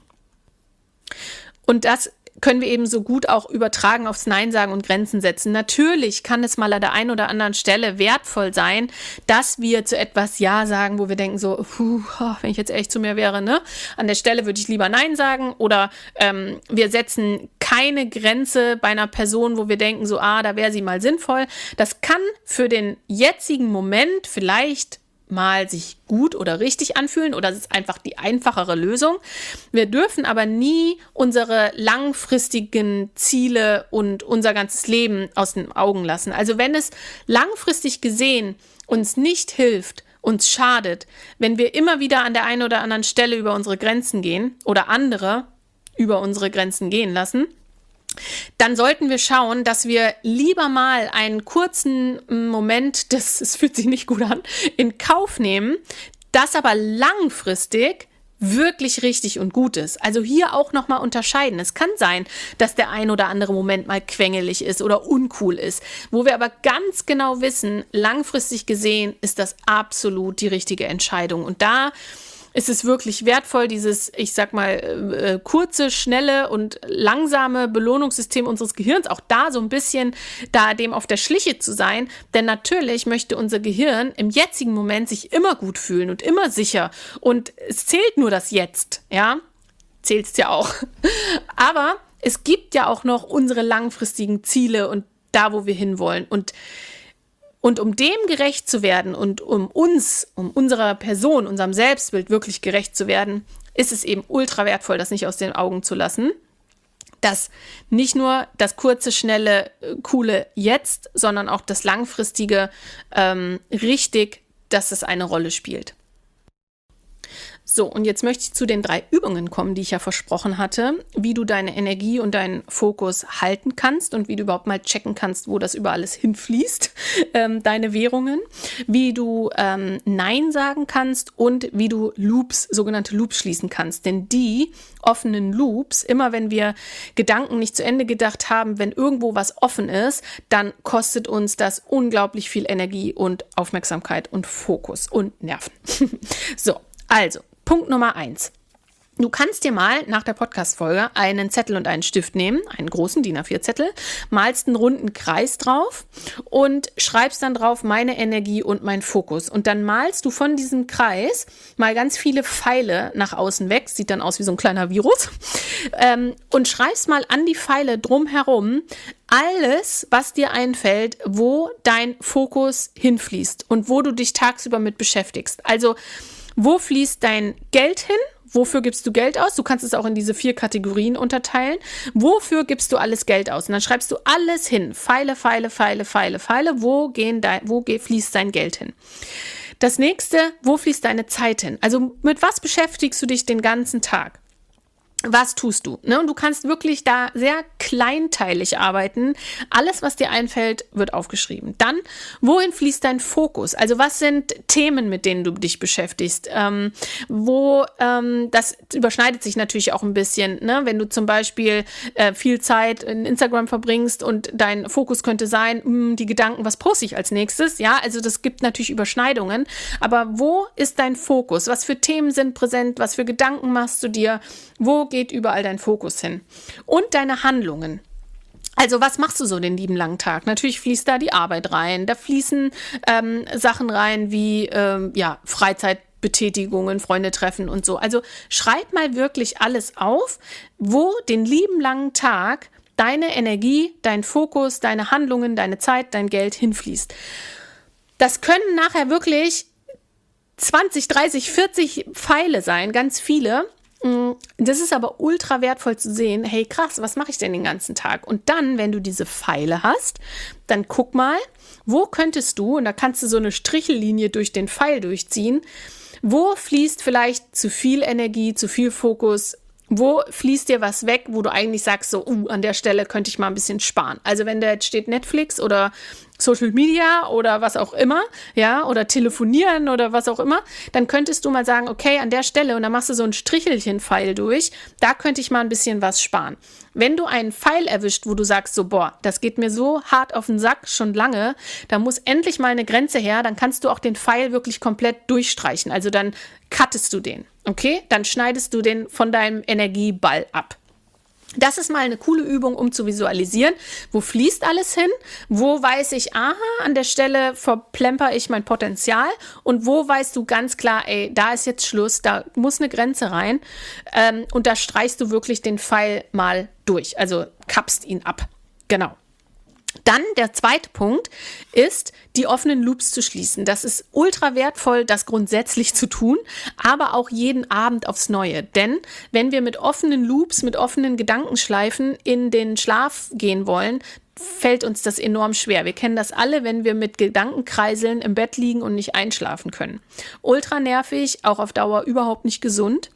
Und das können wir eben so gut auch übertragen aufs Nein sagen und Grenzen setzen. Natürlich kann es mal an der einen oder anderen Stelle wertvoll sein, dass wir zu etwas Ja sagen, wo wir denken so, wenn ich jetzt echt zu mir wäre, an der Stelle würde ich lieber Nein sagen. Oder wir setzen keine Grenze bei einer Person, wo wir denken so, da wäre sie mal sinnvoll. Das kann für den jetzigen Moment vielleicht mal sich gut oder richtig anfühlen oder es ist einfach die einfachere Lösung. Wir dürfen aber nie unsere langfristigen Ziele und unser ganzes Leben aus den Augen lassen. Also wenn es langfristig gesehen uns nicht hilft, uns schadet, wenn wir immer wieder an der einen oder anderen Stelle über unsere Grenzen gehen oder andere über unsere Grenzen gehen lassen, dann sollten wir schauen, dass wir lieber mal einen kurzen Moment, es fühlt sich nicht gut an, in Kauf nehmen, das aber langfristig wirklich richtig und gut ist. Also hier auch nochmal unterscheiden. Es kann sein, dass der ein oder andere Moment mal quengelig ist oder uncool ist, wo wir aber ganz genau wissen, langfristig gesehen ist das absolut die richtige Entscheidung. Und da ist es wirklich wertvoll, dieses, ich sag mal, kurze, schnelle und langsame Belohnungssystem unseres Gehirns, auch da so ein bisschen dem auf der Schliche zu sein. Denn natürlich möchte unser Gehirn im jetzigen Moment sich immer gut fühlen und immer sicher. Und es zählt nur das Jetzt, ja? Zählt es ja auch. Aber es gibt ja auch noch unsere langfristigen Ziele und da, wo wir hinwollen. Und um dem gerecht zu werden und um unserer Person, unserem Selbstbild wirklich gerecht zu werden, ist es eben ultra wertvoll, das nicht aus den Augen zu lassen. Dass nicht nur das kurze, schnelle, coole Jetzt, sondern auch das langfristige richtig, dass es eine Rolle spielt. So, und jetzt möchte ich zu den 3 Übungen kommen, die ich ja versprochen hatte, wie du deine Energie und deinen Fokus halten kannst und wie du überhaupt mal checken kannst, wo das über alles hinfließt, deine Währungen, wie du Nein sagen kannst und wie du sogenannte Loops schließen kannst. Denn die offenen Loops, immer wenn wir Gedanken nicht zu Ende gedacht haben, wenn irgendwo was offen ist, dann kostet uns das unglaublich viel Energie und Aufmerksamkeit und Fokus und Nerven. So, also Punkt Nummer 1. Du kannst dir mal nach der Podcast-Folge einen Zettel und einen Stift nehmen, einen großen DIN A4-Zettel, malst einen runden Kreis drauf und schreibst dann drauf meine Energie und mein Fokus. Und dann malst du von diesem Kreis mal ganz viele Pfeile nach außen weg, sieht dann aus wie so ein kleiner Virus, und schreibst mal an die Pfeile drumherum alles, was dir einfällt, wo dein Fokus hinfließt und wo du dich tagsüber mit beschäftigst. Also, wo fließt dein Geld hin? Wofür gibst du Geld aus? Du kannst es auch in diese 4 Kategorien unterteilen. Wofür gibst du alles Geld aus? Und dann schreibst du alles hin. Pfeile, Pfeile, Pfeile, Pfeile, Pfeile. Wo fließt dein Geld hin? Das nächste, wo fließt deine Zeit hin? Also mit was beschäftigst du dich den ganzen Tag? Was tust du? Und du kannst wirklich da sehr kleinteilig arbeiten. Alles, was dir einfällt, wird aufgeschrieben. Dann, wohin fließt dein Fokus? Also was sind Themen, mit denen du dich beschäftigst? Das überschneidet sich natürlich auch ein bisschen, ne? Wenn du zum Beispiel viel Zeit in Instagram verbringst und dein Fokus könnte sein, die Gedanken, was poste ich als nächstes? Ja, also das gibt natürlich Überschneidungen. Aber wo ist dein Fokus? Was für Themen sind präsent? Was für Gedanken machst du dir? Wo geht überall dein Fokus hin? Und deine Handlungen. Also was machst du so den lieben langen Tag? Natürlich fließt da die Arbeit rein, da fließen Sachen rein wie Freizeitbetätigungen, Freunde treffen und so. Also schreib mal wirklich alles auf, wo den lieben langen Tag deine Energie, dein Fokus, deine Handlungen, deine Zeit, dein Geld hinfließt. Das können nachher wirklich 20, 30, 40 Pfeile sein, ganz viele. Das ist aber ultra wertvoll zu sehen, hey krass, was mache ich denn den ganzen Tag? Und dann, wenn du diese Pfeile hast, dann guck mal, wo könntest du, und da kannst du so eine Strichellinie durch den Pfeil durchziehen, wo fließt vielleicht zu viel Energie, zu viel Fokus, wo fließt dir was weg, wo du eigentlich sagst, so, an der Stelle könnte ich mal ein bisschen sparen. Also wenn da jetzt steht Netflix oder Social Media oder was auch immer, ja, oder telefonieren oder was auch immer, dann könntest du mal sagen, okay, an der Stelle, und dann machst du so ein Strichelchen-Pfeil durch, da könnte ich mal ein bisschen was sparen. Wenn du einen Pfeil erwischt, wo du sagst, so, boah, das geht mir so hart auf den Sack schon lange, da muss endlich mal eine Grenze her, dann kannst du auch den Pfeil wirklich komplett durchstreichen. Also dann cuttest du den, okay? Dann schneidest du den von deinem Energieball ab. Das ist mal eine coole Übung, um zu visualisieren. Wo fließt alles hin? Wo weiß ich, aha, an der Stelle verplemper ich mein Potenzial? Und wo weißt du ganz klar, ey, da ist jetzt Schluss, da muss eine Grenze rein. Und da streichst du wirklich den Pfeil mal durch. Also kappst ihn ab. Genau. Dann der zweite Punkt ist, die offenen Loops zu schließen. Das ist ultra wertvoll, das grundsätzlich zu tun, aber auch jeden Abend aufs Neue. Denn wenn wir mit offenen Loops, mit offenen Gedankenschleifen in den Schlaf gehen wollen, fällt uns das enorm schwer. Wir kennen das alle, wenn wir mit Gedankenkreiseln im Bett liegen und nicht einschlafen können. Ultra nervig, auch auf Dauer überhaupt nicht gesund.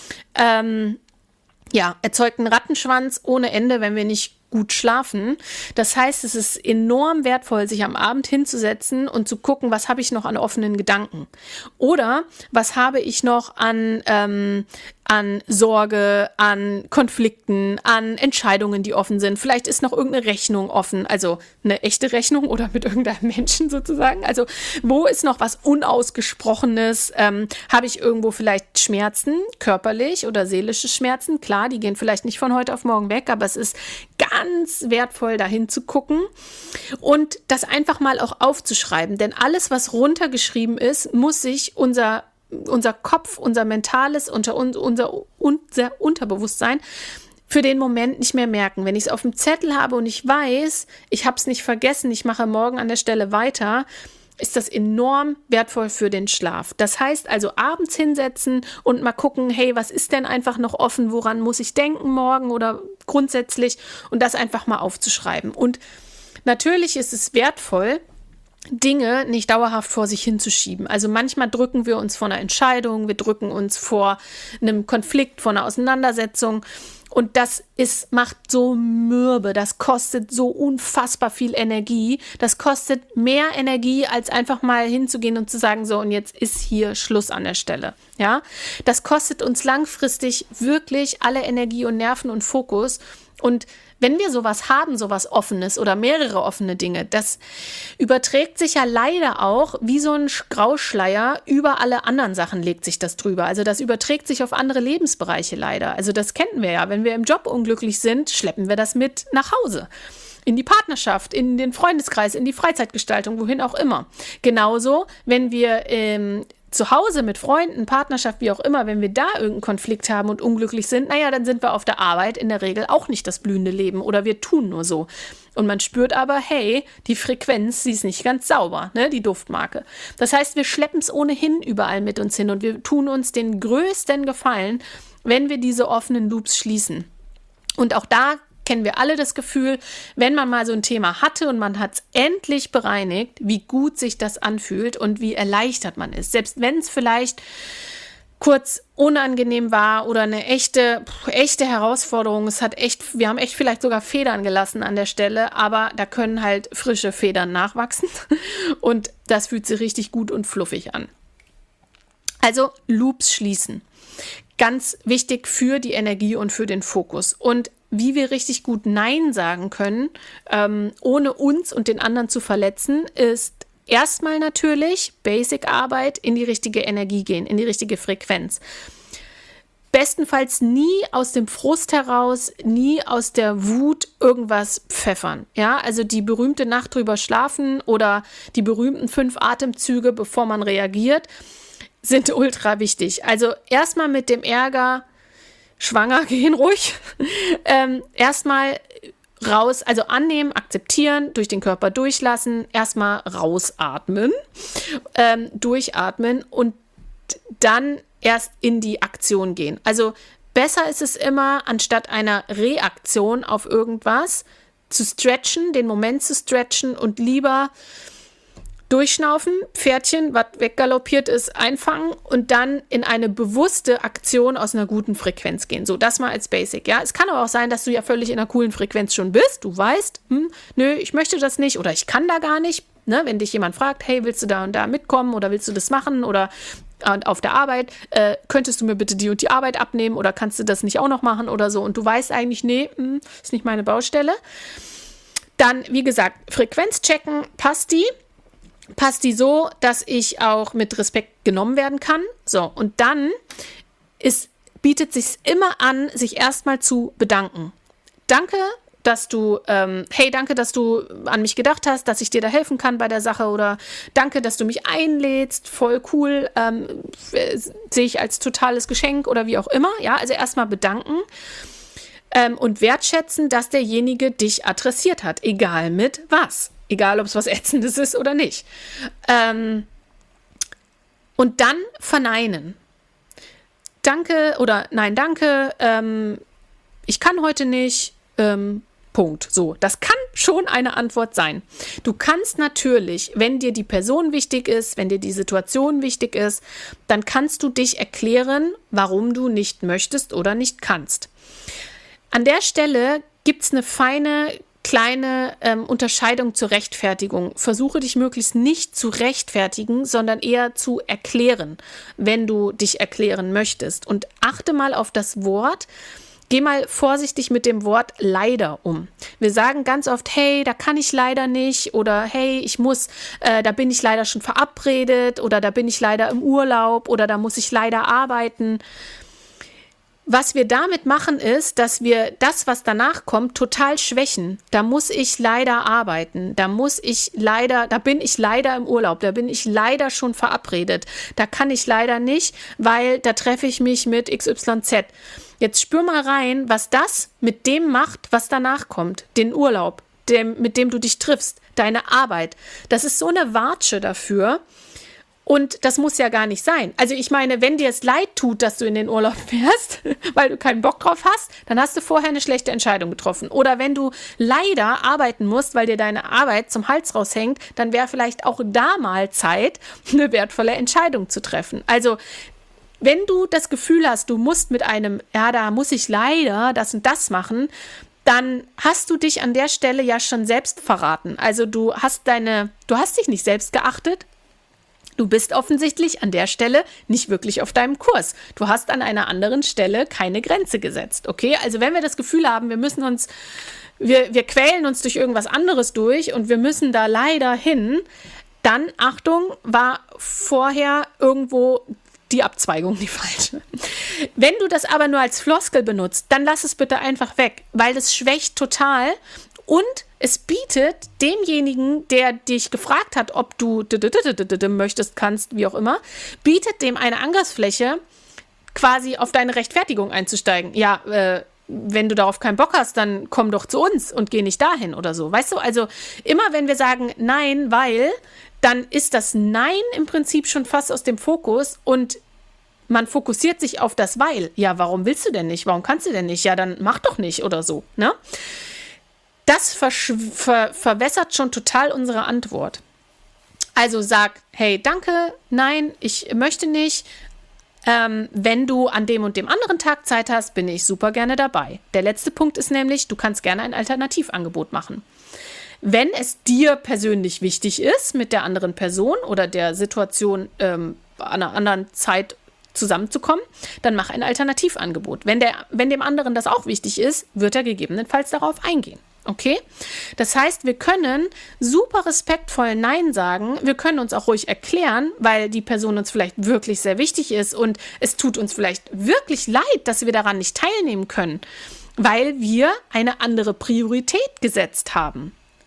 Erzeugt einen Rattenschwanz ohne Ende, wenn wir nicht gut schlafen. Das heißt, es ist enorm wertvoll, sich am Abend hinzusetzen und zu gucken, was habe ich noch an offenen Gedanken? Oder was habe ich noch an Sorge, an Konflikten, an Entscheidungen, die offen sind. Vielleicht ist noch irgendeine Rechnung offen, also eine echte Rechnung oder mit irgendeinem Menschen sozusagen. Also wo ist noch was Unausgesprochenes? Habe ich irgendwo vielleicht Schmerzen, körperlich oder seelische Schmerzen? Klar, die gehen vielleicht nicht von heute auf morgen weg, aber es ist ganz wertvoll, dahin zu gucken und das einfach mal auch aufzuschreiben. Denn alles, was runtergeschrieben ist, muss sich unser Kopf, unser mentales, unser Unterbewusstsein für den Moment nicht mehr merken. Wenn ich es auf dem Zettel habe und ich weiß, ich habe es nicht vergessen, ich mache morgen an der Stelle weiter, ist das enorm wertvoll für den Schlaf. Das heißt also abends hinsetzen und mal gucken, hey, was ist denn einfach noch offen, woran muss ich denken morgen oder grundsätzlich und das einfach mal aufzuschreiben. Und natürlich ist es wertvoll, Dinge nicht dauerhaft vor sich hinzuschieben. Also manchmal drücken wir uns vor einer Entscheidung, wir drücken uns vor einem Konflikt, vor einer Auseinandersetzung und das macht so mürbe, das kostet so unfassbar viel Energie, das kostet mehr Energie, als einfach mal hinzugehen und zu sagen, so und jetzt ist hier Schluss an der Stelle. Ja, das kostet uns langfristig wirklich alle Energie und Nerven und Fokus und wenn wir sowas haben, sowas Offenes oder mehrere offene Dinge, das überträgt sich ja leider auch wie so ein Grauschleier über alle anderen Sachen legt sich das drüber. Also das überträgt sich auf andere Lebensbereiche leider. Also das kennen wir ja. Wenn wir im Job unglücklich sind, schleppen wir das mit nach Hause. In die Partnerschaft, in den Freundeskreis, in die Freizeitgestaltung, wohin auch immer. Genauso, wenn wir zu Hause mit Freunden, Partnerschaft, wie auch immer, wenn wir da irgendeinen Konflikt haben und unglücklich sind, naja, dann sind wir auf der Arbeit in der Regel auch nicht das blühende Leben oder wir tun nur so. Und man spürt aber, hey, die Frequenz, sie ist nicht ganz sauber, ne, die Duftmarke. Das heißt, wir schleppen es ohnehin überall mit uns hin und wir tun uns den größten Gefallen, wenn wir diese offenen Loops schließen. Und auch da kennen wir alle das Gefühl, wenn man mal so ein Thema hatte und man hat es endlich bereinigt, wie gut sich das anfühlt und wie erleichtert man ist. Selbst wenn es vielleicht kurz unangenehm war oder eine echte Herausforderung. Wir haben echt vielleicht sogar Federn gelassen an der Stelle, aber da können halt frische Federn nachwachsen und das fühlt sich richtig gut und fluffig an. Also Loops schließen. Ganz wichtig für die Energie und für den Fokus. Und wie wir richtig gut Nein sagen können, ohne uns und den anderen zu verletzen, ist erstmal natürlich Basic-Arbeit in die richtige Energie gehen, in die richtige Frequenz. Bestenfalls nie aus dem Frust heraus, nie aus der Wut irgendwas pfeffern. Ja, also die berühmte Nacht drüber schlafen oder die berühmten 5 Atemzüge, bevor man reagiert, sind ultra wichtig. Also erstmal mit dem Ärger schwanger gehen ruhig. Erstmal raus, also annehmen, akzeptieren, durch den Körper durchlassen, erstmal rausatmen, durchatmen und dann erst in die Aktion gehen. Also besser ist es immer, anstatt einer Reaktion auf irgendwas, zu stretchen, den Moment zu stretchen und lieber durchschnaufen, Pferdchen, was weggaloppiert ist, einfangen und dann in eine bewusste Aktion aus einer guten Frequenz gehen. So, das mal als Basic, ja. Es kann aber auch sein, dass du ja völlig in einer coolen Frequenz schon bist. Du weißt, nö, ich möchte das nicht oder ich kann da gar nicht. Ne? Wenn dich jemand fragt, hey, willst du da und da mitkommen oder willst du das machen oder auf der Arbeit, könntest du mir bitte die und die Arbeit abnehmen oder kannst du das nicht auch noch machen oder so und du weißt eigentlich, nee, ist nicht meine Baustelle. Dann, wie gesagt, Frequenz checken, passt die so, dass ich auch mit Respekt genommen werden kann. So, und dann bietet sich immer an, sich erstmal zu bedanken. Danke, dass du an mich gedacht hast, dass ich dir da helfen kann bei der Sache oder danke, dass du mich einlädst, voll cool, sehe ich als totales Geschenk oder wie auch immer. Ja, also erstmal bedanken und wertschätzen, dass derjenige dich adressiert hat, egal mit was. Egal, ob es was Ätzendes ist oder nicht. Und dann verneinen. Danke oder nein, danke, ich kann heute nicht, Punkt. So, das kann schon eine Antwort sein. Du kannst natürlich, wenn dir die Person wichtig ist, wenn dir die Situation wichtig ist, dann kannst du dich erklären, warum du nicht möchtest oder nicht kannst. An der Stelle gibt es eine feine kleine Unterscheidung zur Rechtfertigung. Versuche dich möglichst nicht zu rechtfertigen, sondern eher zu erklären, wenn du dich erklären möchtest. Und achte mal auf das Wort. Geh mal vorsichtig mit dem Wort leider um. Wir sagen ganz oft, hey, da kann ich leider nicht oder hey, ich muss, da bin ich leider schon verabredet oder da bin ich leider im Urlaub oder da muss ich leider arbeiten. Was wir damit machen ist, dass wir das, was danach kommt, total schwächen. Da muss ich leider arbeiten, da bin ich leider im Urlaub, da bin ich leider schon verabredet, da kann ich leider nicht, weil da treffe ich mich mit XYZ. Jetzt spür mal rein, was das mit dem macht, was danach kommt, den Urlaub, mit dem du dich triffst, deine Arbeit. Das ist so eine Watsche dafür. Und das muss ja gar nicht sein. Also ich meine, wenn dir es leid tut, dass du in den Urlaub fährst, weil du keinen Bock drauf hast, dann hast du vorher eine schlechte Entscheidung getroffen. Oder wenn du leider arbeiten musst, weil dir deine Arbeit zum Hals raushängt, dann wäre vielleicht auch da mal Zeit, eine wertvolle Entscheidung zu treffen. Also wenn du das Gefühl hast, du musst mit einem, ja, da muss ich leider das und das machen, dann hast du dich an der Stelle ja schon selbst verraten. Also du hast dich nicht selbst geachtet. Du bist offensichtlich an der Stelle nicht wirklich auf deinem Kurs. Du hast an einer anderen Stelle keine Grenze gesetzt, okay? Also wenn wir das Gefühl haben, wir müssen uns wir quälen uns durch irgendwas anderes durch und wir müssen da leider hin, dann, Achtung, war vorher irgendwo die Abzweigung die falsche. Wenn du das aber nur als Floskel benutzt, dann lass es bitte einfach weg, weil das schwächt total und es bietet demjenigen, der dich gefragt hat, ob du möchtest, kannst, wie auch immer, bietet dem eine Angriffsfläche, quasi auf deine Rechtfertigung einzusteigen. Ja, wenn du darauf keinen Bock hast, dann komm doch zu uns und geh nicht dahin oder so. Weißt du, also immer wenn wir sagen Nein, weil, dann ist das Nein im Prinzip schon fast aus dem Fokus und man fokussiert sich auf das Weil. Ja, warum willst du denn nicht? Warum kannst du denn nicht? Ja, dann mach doch nicht oder so. Ne? Das verwässert schon total unsere Antwort. Also sag, hey, danke, nein, ich möchte nicht. Wenn du an dem und dem anderen Tag Zeit hast, bin ich super gerne dabei. Der letzte Punkt ist nämlich, du kannst gerne ein Alternativangebot machen. Wenn es dir persönlich wichtig ist, mit der anderen Person oder der Situation an einer anderen Zeit zusammenzukommen, dann mach ein Alternativangebot. Wenn dem anderen das auch wichtig ist, wird er gegebenenfalls darauf eingehen. Okay? Das heißt, wir können super respektvoll Nein sagen. Wir können uns auch ruhig erklären, weil die Person uns vielleicht wirklich sehr wichtig ist und es tut uns vielleicht wirklich leid, dass wir daran nicht teilnehmen können, weil wir eine andere Priorität gesetzt haben.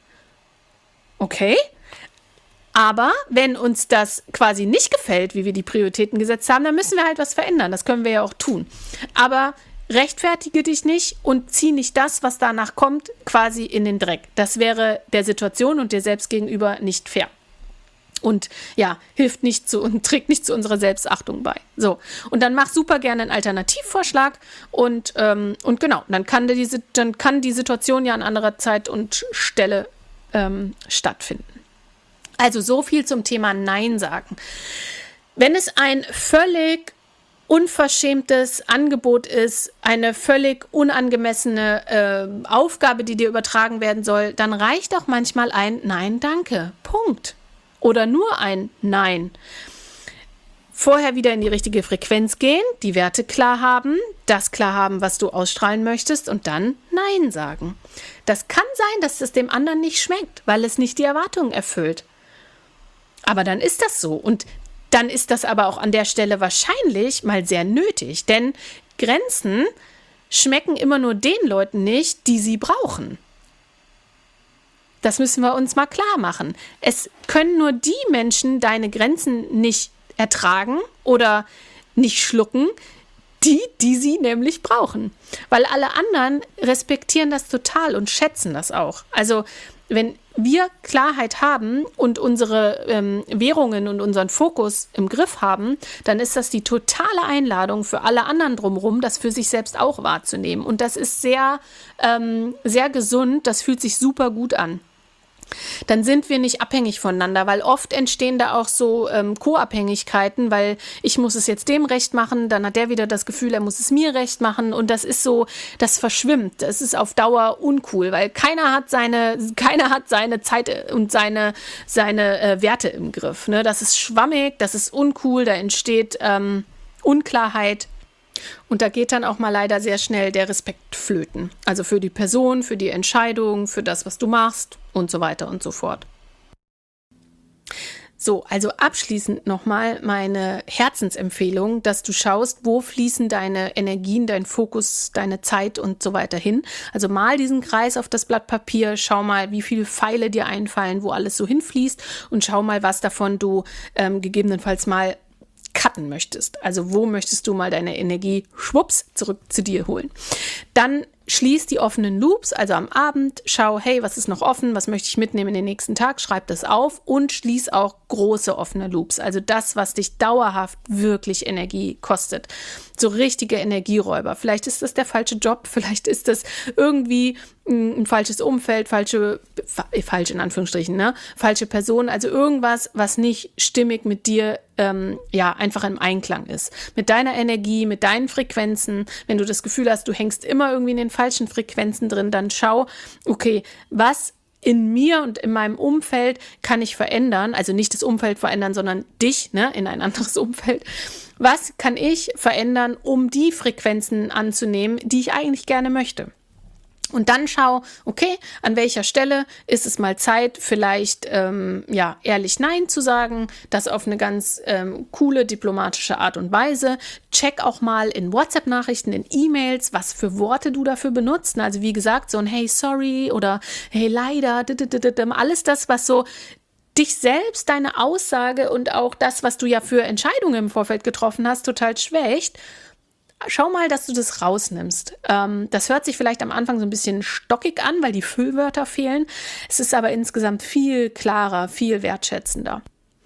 Okay? Aber wenn uns das quasi nicht gefällt, wie wir die Prioritäten gesetzt haben, dann müssen wir halt was verändern. Das können wir ja auch tun. Aber rechtfertige dich nicht und zieh nicht das, was danach kommt, quasi in den Dreck. Das wäre der Situation und dir selbst gegenüber nicht fair. Und ja, hilft nicht zu und trägt nicht zu unserer Selbstachtung bei. So, und dann mach super gerne einen Alternativvorschlag und genau, dann kann die Situation ja an anderer Zeit und Stelle stattfinden. Also so viel zum Thema Nein sagen. Wenn es ein völlig unverschämtes Angebot ist, eine völlig unangemessene Aufgabe, die dir übertragen werden soll, dann reicht auch manchmal ein Nein, danke. Punkt. Oder nur ein Nein. Vorher wieder in die richtige Frequenz gehen, die Werte klar haben, das klar haben, was du ausstrahlen möchtest und dann Nein sagen. Das kann sein, dass es dem anderen nicht schmeckt, weil es nicht die Erwartungen erfüllt. Aber dann ist das so und dann ist das aber auch an der Stelle wahrscheinlich mal sehr nötig, denn Grenzen schmecken immer nur den Leuten nicht, die sie brauchen. Das müssen wir uns mal klar machen. Es können nur die Menschen deine Grenzen nicht ertragen oder nicht schlucken, die sie nämlich brauchen. Weil alle anderen respektieren das total und schätzen das auch. Also wenn wir Klarheit haben und unsere Währungen und unseren Fokus im Griff haben, dann ist das die totale Einladung für alle anderen drumherum, das für sich selbst auch wahrzunehmen. Und das ist sehr, sehr gesund, das fühlt sich super gut an. Dann sind wir nicht abhängig voneinander, weil oft entstehen da auch so Co-Abhängigkeiten, weil ich muss es jetzt dem recht machen, dann hat der wieder das Gefühl, er muss es mir recht machen und das ist so, das verschwimmt. Das ist auf Dauer uncool, weil keiner hat seine Zeit und seine Werte im Griff. Ne? Das ist schwammig, das ist uncool, da entsteht Unklarheit. Und da geht dann auch mal leider sehr schnell der Respekt flöten. Also für die Person, für die Entscheidung, für das, was du machst und so weiter und so fort. So, also abschließend nochmal meine Herzensempfehlung, dass du schaust, wo fließen deine Energien, dein Fokus, deine Zeit und so weiter hin. Also mal diesen Kreis auf das Blatt Papier, schau mal, wie viele Pfeile dir einfallen, wo alles so hinfließt und schau mal, was davon du gegebenenfalls mal cutten möchtest. Also wo möchtest du mal deine Energie schwupps zurück zu dir holen. Dann schließ die offenen Loops, also am Abend, schau, hey, was ist noch offen, was möchte ich mitnehmen in den nächsten Tag, schreib das auf und schließ auch große offene Loops, also das, was dich dauerhaft wirklich Energie kostet. So richtige Energieräuber. Vielleicht ist das der falsche Job, vielleicht ist das irgendwie ein falsches Umfeld, falsch in Anführungsstrichen, ne? Falsche Person, also irgendwas, was nicht stimmig mit dir einfach im Einklang ist. Mit deiner Energie, mit deinen Frequenzen. Wenn du das Gefühl hast, du hängst immer irgendwie in den falschen Frequenzen drin, dann schau, okay, was in mir und in meinem Umfeld kann ich verändern, also nicht das Umfeld verändern, sondern dich, ne, in ein anderes Umfeld. Was kann ich verändern, um die Frequenzen anzunehmen, die ich eigentlich gerne möchte? Und dann schau, okay, an welcher Stelle ist es mal Zeit, vielleicht ehrlich Nein zu sagen, das auf eine ganz coole, diplomatische Art und Weise. Check auch mal in WhatsApp-Nachrichten, in E-Mails, was für Worte du dafür benutzt. Also wie gesagt, so ein Hey, sorry oder Hey, leider, alles das, was so dich selbst, deine Aussage und auch das, was du ja für Entscheidungen im Vorfeld getroffen hast, total schwächt. Schau mal, dass du das rausnimmst. Das hört sich vielleicht am Anfang so ein bisschen stockig an, weil die Füllwörter fehlen. Es ist aber insgesamt viel klarer, viel wertschätzender.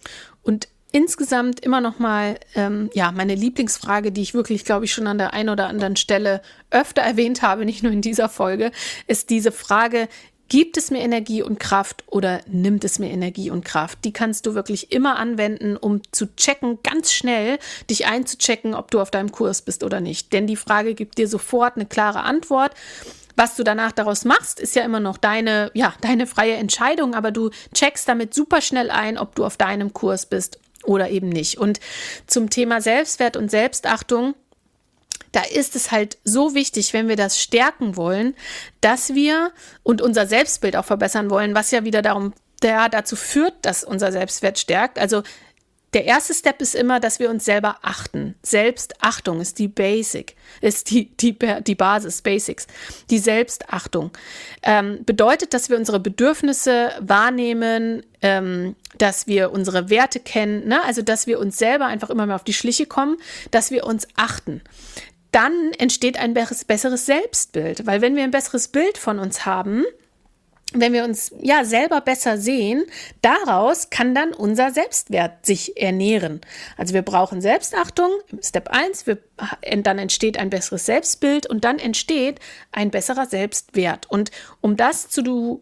Und insgesamt immer noch mal, meine Lieblingsfrage, die ich wirklich, glaube ich, schon an der einen oder anderen Stelle öfter erwähnt habe, nicht nur in dieser Folge, ist diese Frage: Gibt es mir Energie und Kraft oder nimmt es mir Energie und Kraft? Die kannst du wirklich immer anwenden, um zu checken, ganz schnell dich einzuchecken, ob du auf deinem Kurs bist oder nicht. Denn die Frage gibt dir sofort eine klare Antwort. Was du danach daraus machst, ist ja immer noch deine freie Entscheidung, aber du checkst damit super schnell ein, ob du auf deinem Kurs bist oder eben nicht. Und zum Thema Selbstwert und Selbstachtung, da ist es halt so wichtig, wenn wir das stärken wollen, dass wir und unser Selbstbild auch verbessern wollen, was ja wieder dazu führt, dass unser Selbstwert stärkt. Also der erste Step ist immer, dass wir uns selber achten. Selbstachtung ist die Basic, ist die Basis, Basics. Die Selbstachtung bedeutet, dass wir unsere Bedürfnisse wahrnehmen, dass wir unsere Werte kennen, ne? Also dass wir uns selber einfach immer mehr auf die Schliche kommen, dass wir uns achten. Dann entsteht ein besseres Selbstbild, weil wenn wir ein besseres Bild von uns haben, wenn wir uns selber besser sehen, daraus kann dann unser Selbstwert sich ernähren. Also wir brauchen Selbstachtung, Step 1, dann entsteht ein besseres Selbstbild und dann entsteht ein besserer Selbstwert. Und um das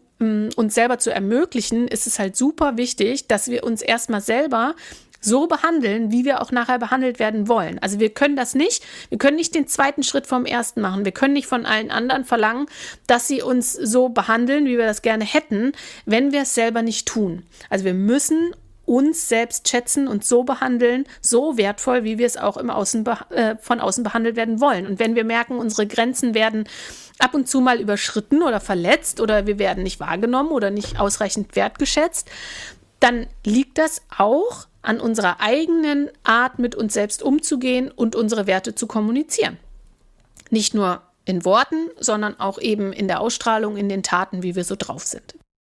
uns selber zu ermöglichen, ist es halt super wichtig, dass wir uns erstmal selber so behandeln, wie wir auch nachher behandelt werden wollen. Also wir können nicht den zweiten Schritt vom ersten machen. Wir können nicht von allen anderen verlangen, dass sie uns so behandeln, wie wir das gerne hätten, wenn wir es selber nicht tun. Also wir müssen uns selbst schätzen und so behandeln, so wertvoll, wie wir es auch von außen behandelt werden wollen. Und wenn wir merken, unsere Grenzen werden ab und zu mal überschritten oder verletzt oder wir werden nicht wahrgenommen oder nicht ausreichend wertgeschätzt, dann liegt das auch an unserer eigenen Art, mit uns selbst umzugehen und unsere Werte zu kommunizieren. Nicht nur in Worten, sondern auch eben in der Ausstrahlung, in den Taten, wie wir so drauf sind.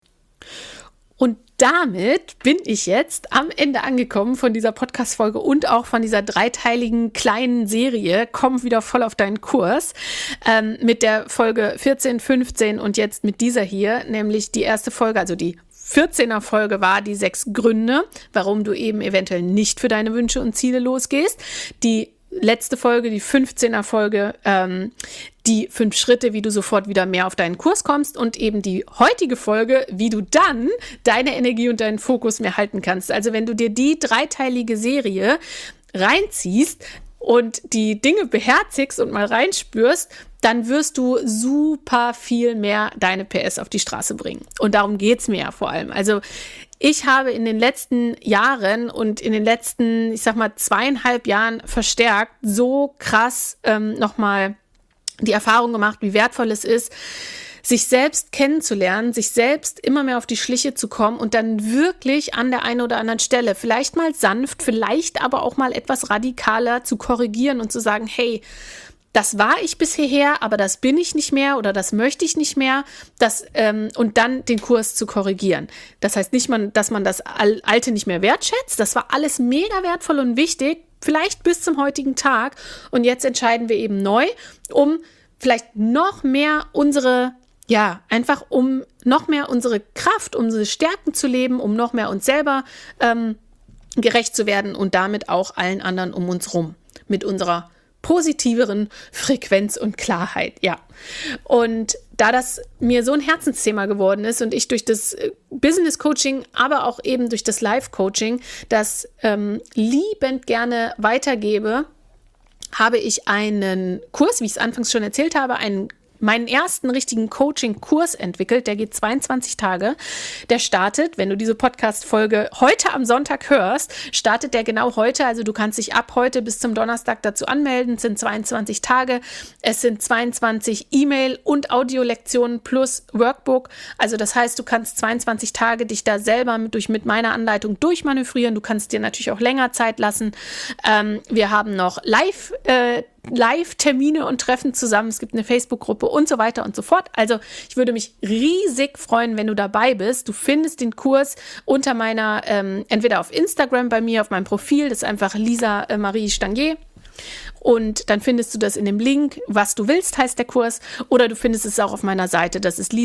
Und damit bin ich jetzt am Ende angekommen von dieser Podcast-Folge und auch von dieser dreiteiligen kleinen Serie Komm wieder voll auf deinen Kurs mit der Folge 14, 15 und jetzt mit dieser hier, nämlich die erste Folge, also die 14er Folge war die 6 Gründe, warum du eben eventuell nicht für deine Wünsche und Ziele losgehst. Die letzte Folge, die 15er Folge, die 5 Schritte, wie du sofort wieder mehr auf deinen Kurs kommst und eben die heutige Folge, wie du dann deine Energie und deinen Fokus mehr halten kannst. Also wenn du dir die dreiteilige Serie reinziehst und die Dinge beherzigst und mal reinspürst, dann wirst du super viel mehr deine PS auf die Straße bringen. Und darum geht's mir ja vor allem. Also ich habe in den letzten Jahren und in den letzten, 2,5 Jahren verstärkt so krass nochmal die Erfahrung gemacht, wie wertvoll es ist, sich selbst kennenzulernen, sich selbst immer mehr auf die Schliche zu kommen und dann wirklich an der einen oder anderen Stelle, vielleicht mal sanft, vielleicht aber auch mal etwas radikaler zu korrigieren und zu sagen, hey, das war ich bis hierher, aber das bin ich nicht mehr oder das möchte ich nicht mehr, und dann den Kurs zu korrigieren. Das heißt nicht, dass man das Alte nicht mehr wertschätzt. Das war alles mega wertvoll und wichtig, vielleicht bis zum heutigen Tag. Und jetzt entscheiden wir eben neu, um vielleicht noch mehr um noch mehr unsere Kraft, unsere Stärken zu leben, um noch mehr uns selber gerecht zu werden und damit auch allen anderen um uns rum mit unserer positiveren Frequenz und Klarheit, ja. Und da das mir so ein Herzensthema geworden ist und ich durch das Business Coaching, aber auch eben durch das Life Coaching das liebend gerne weitergebe, habe ich einen Kurs, wie ich es anfangs schon erzählt habe, einen meinen ersten richtigen Coaching-Kurs entwickelt. Der geht 22 Tage. Der startet, wenn du diese Podcast-Folge heute am Sonntag hörst, startet der genau heute. Also du kannst dich ab heute bis zum Donnerstag dazu anmelden. Es sind 22 Tage. Es sind 22 E-Mail- und Audiolektionen plus Workbook. Also das heißt, du kannst 22 Tage dich da selber mit meiner Anleitung durchmanövrieren. Du kannst dir natürlich auch länger Zeit lassen. Wir haben noch Live-Termine und Treffen zusammen. Es gibt eine Facebook-Gruppe und so weiter und so fort. Also ich würde mich riesig freuen, wenn du dabei bist. Du findest den Kurs unter meiner, entweder auf Instagram bei mir, auf meinem Profil, das ist einfach Lisa Marie Stangier. Und dann findest du das in dem Link, was du willst, heißt der Kurs. Oder du findest es auch auf meiner Seite. Das ist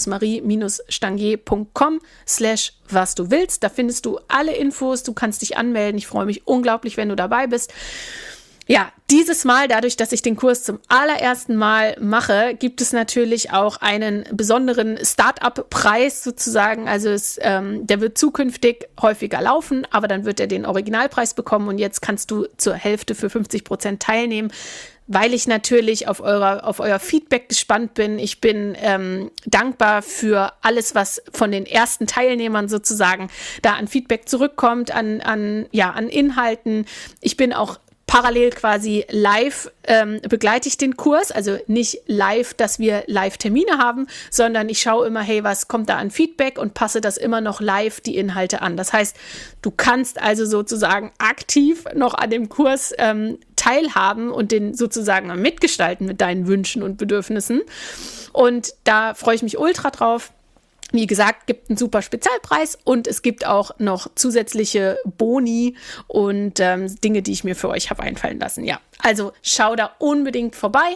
lisa-marie-stangier.com/was du willst. Da findest du alle Infos. Du kannst dich anmelden. Ich freue mich unglaublich, wenn du dabei bist. Ja, dieses Mal, dadurch, dass ich den Kurs zum allerersten Mal mache, gibt es natürlich auch einen besonderen Start-up-Preis sozusagen. Also der wird zukünftig häufiger laufen, aber dann wird er den Originalpreis bekommen und jetzt kannst du zur Hälfte für 50% teilnehmen, weil ich natürlich auf euer Feedback gespannt bin. Ich bin dankbar für alles, was von den ersten Teilnehmern sozusagen da an Feedback zurückkommt, an Inhalten. Ich bin auch parallel quasi live begleite ich den Kurs, also nicht live, dass wir Live-Termine haben, sondern ich schaue immer, hey, was kommt da an Feedback und passe das immer noch live die Inhalte an. Das heißt, du kannst also sozusagen aktiv noch an dem Kurs teilhaben und den sozusagen mitgestalten mit deinen Wünschen und Bedürfnissen. Und da freue ich mich ultra drauf. Wie gesagt, gibt einen super Spezialpreis und es gibt auch noch zusätzliche Boni und Dinge, die ich mir für euch habe einfallen lassen. Ja, also schau da unbedingt vorbei.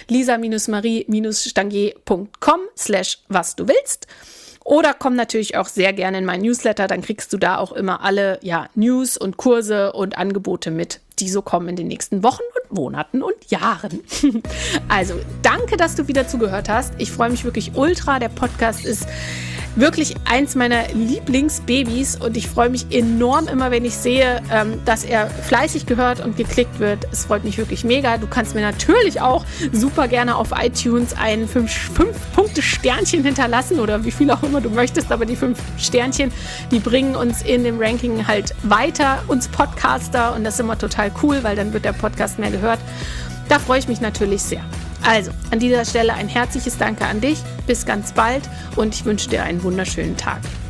lisa-marie-stangier.com/was du willst. Oder komm natürlich auch sehr gerne in mein Newsletter, dann kriegst du da auch immer alle News und Kurse und Angebote mit, die so kommen in den nächsten Wochen und Monaten und Jahren. Also, danke, dass du wieder zugehört hast. Ich freue mich wirklich ultra. Der Podcast ist wirklich eins meiner Lieblingsbabys und ich freue mich enorm immer, wenn ich sehe, dass er fleißig gehört und geklickt wird. Es freut mich wirklich mega. Du kannst mir natürlich auch super gerne auf iTunes ein 5-Punkte-Sternchen hinterlassen oder wie viel auch immer du möchtest, aber die 5 Sternchen, die bringen uns in dem Ranking halt weiter, uns Podcaster, und das ist immer total cool, weil dann wird der Podcast mehr gehört. Da freue ich mich natürlich sehr. Also, an dieser Stelle ein herzliches Danke an dich. Bis ganz bald und ich wünsche dir einen wunderschönen Tag.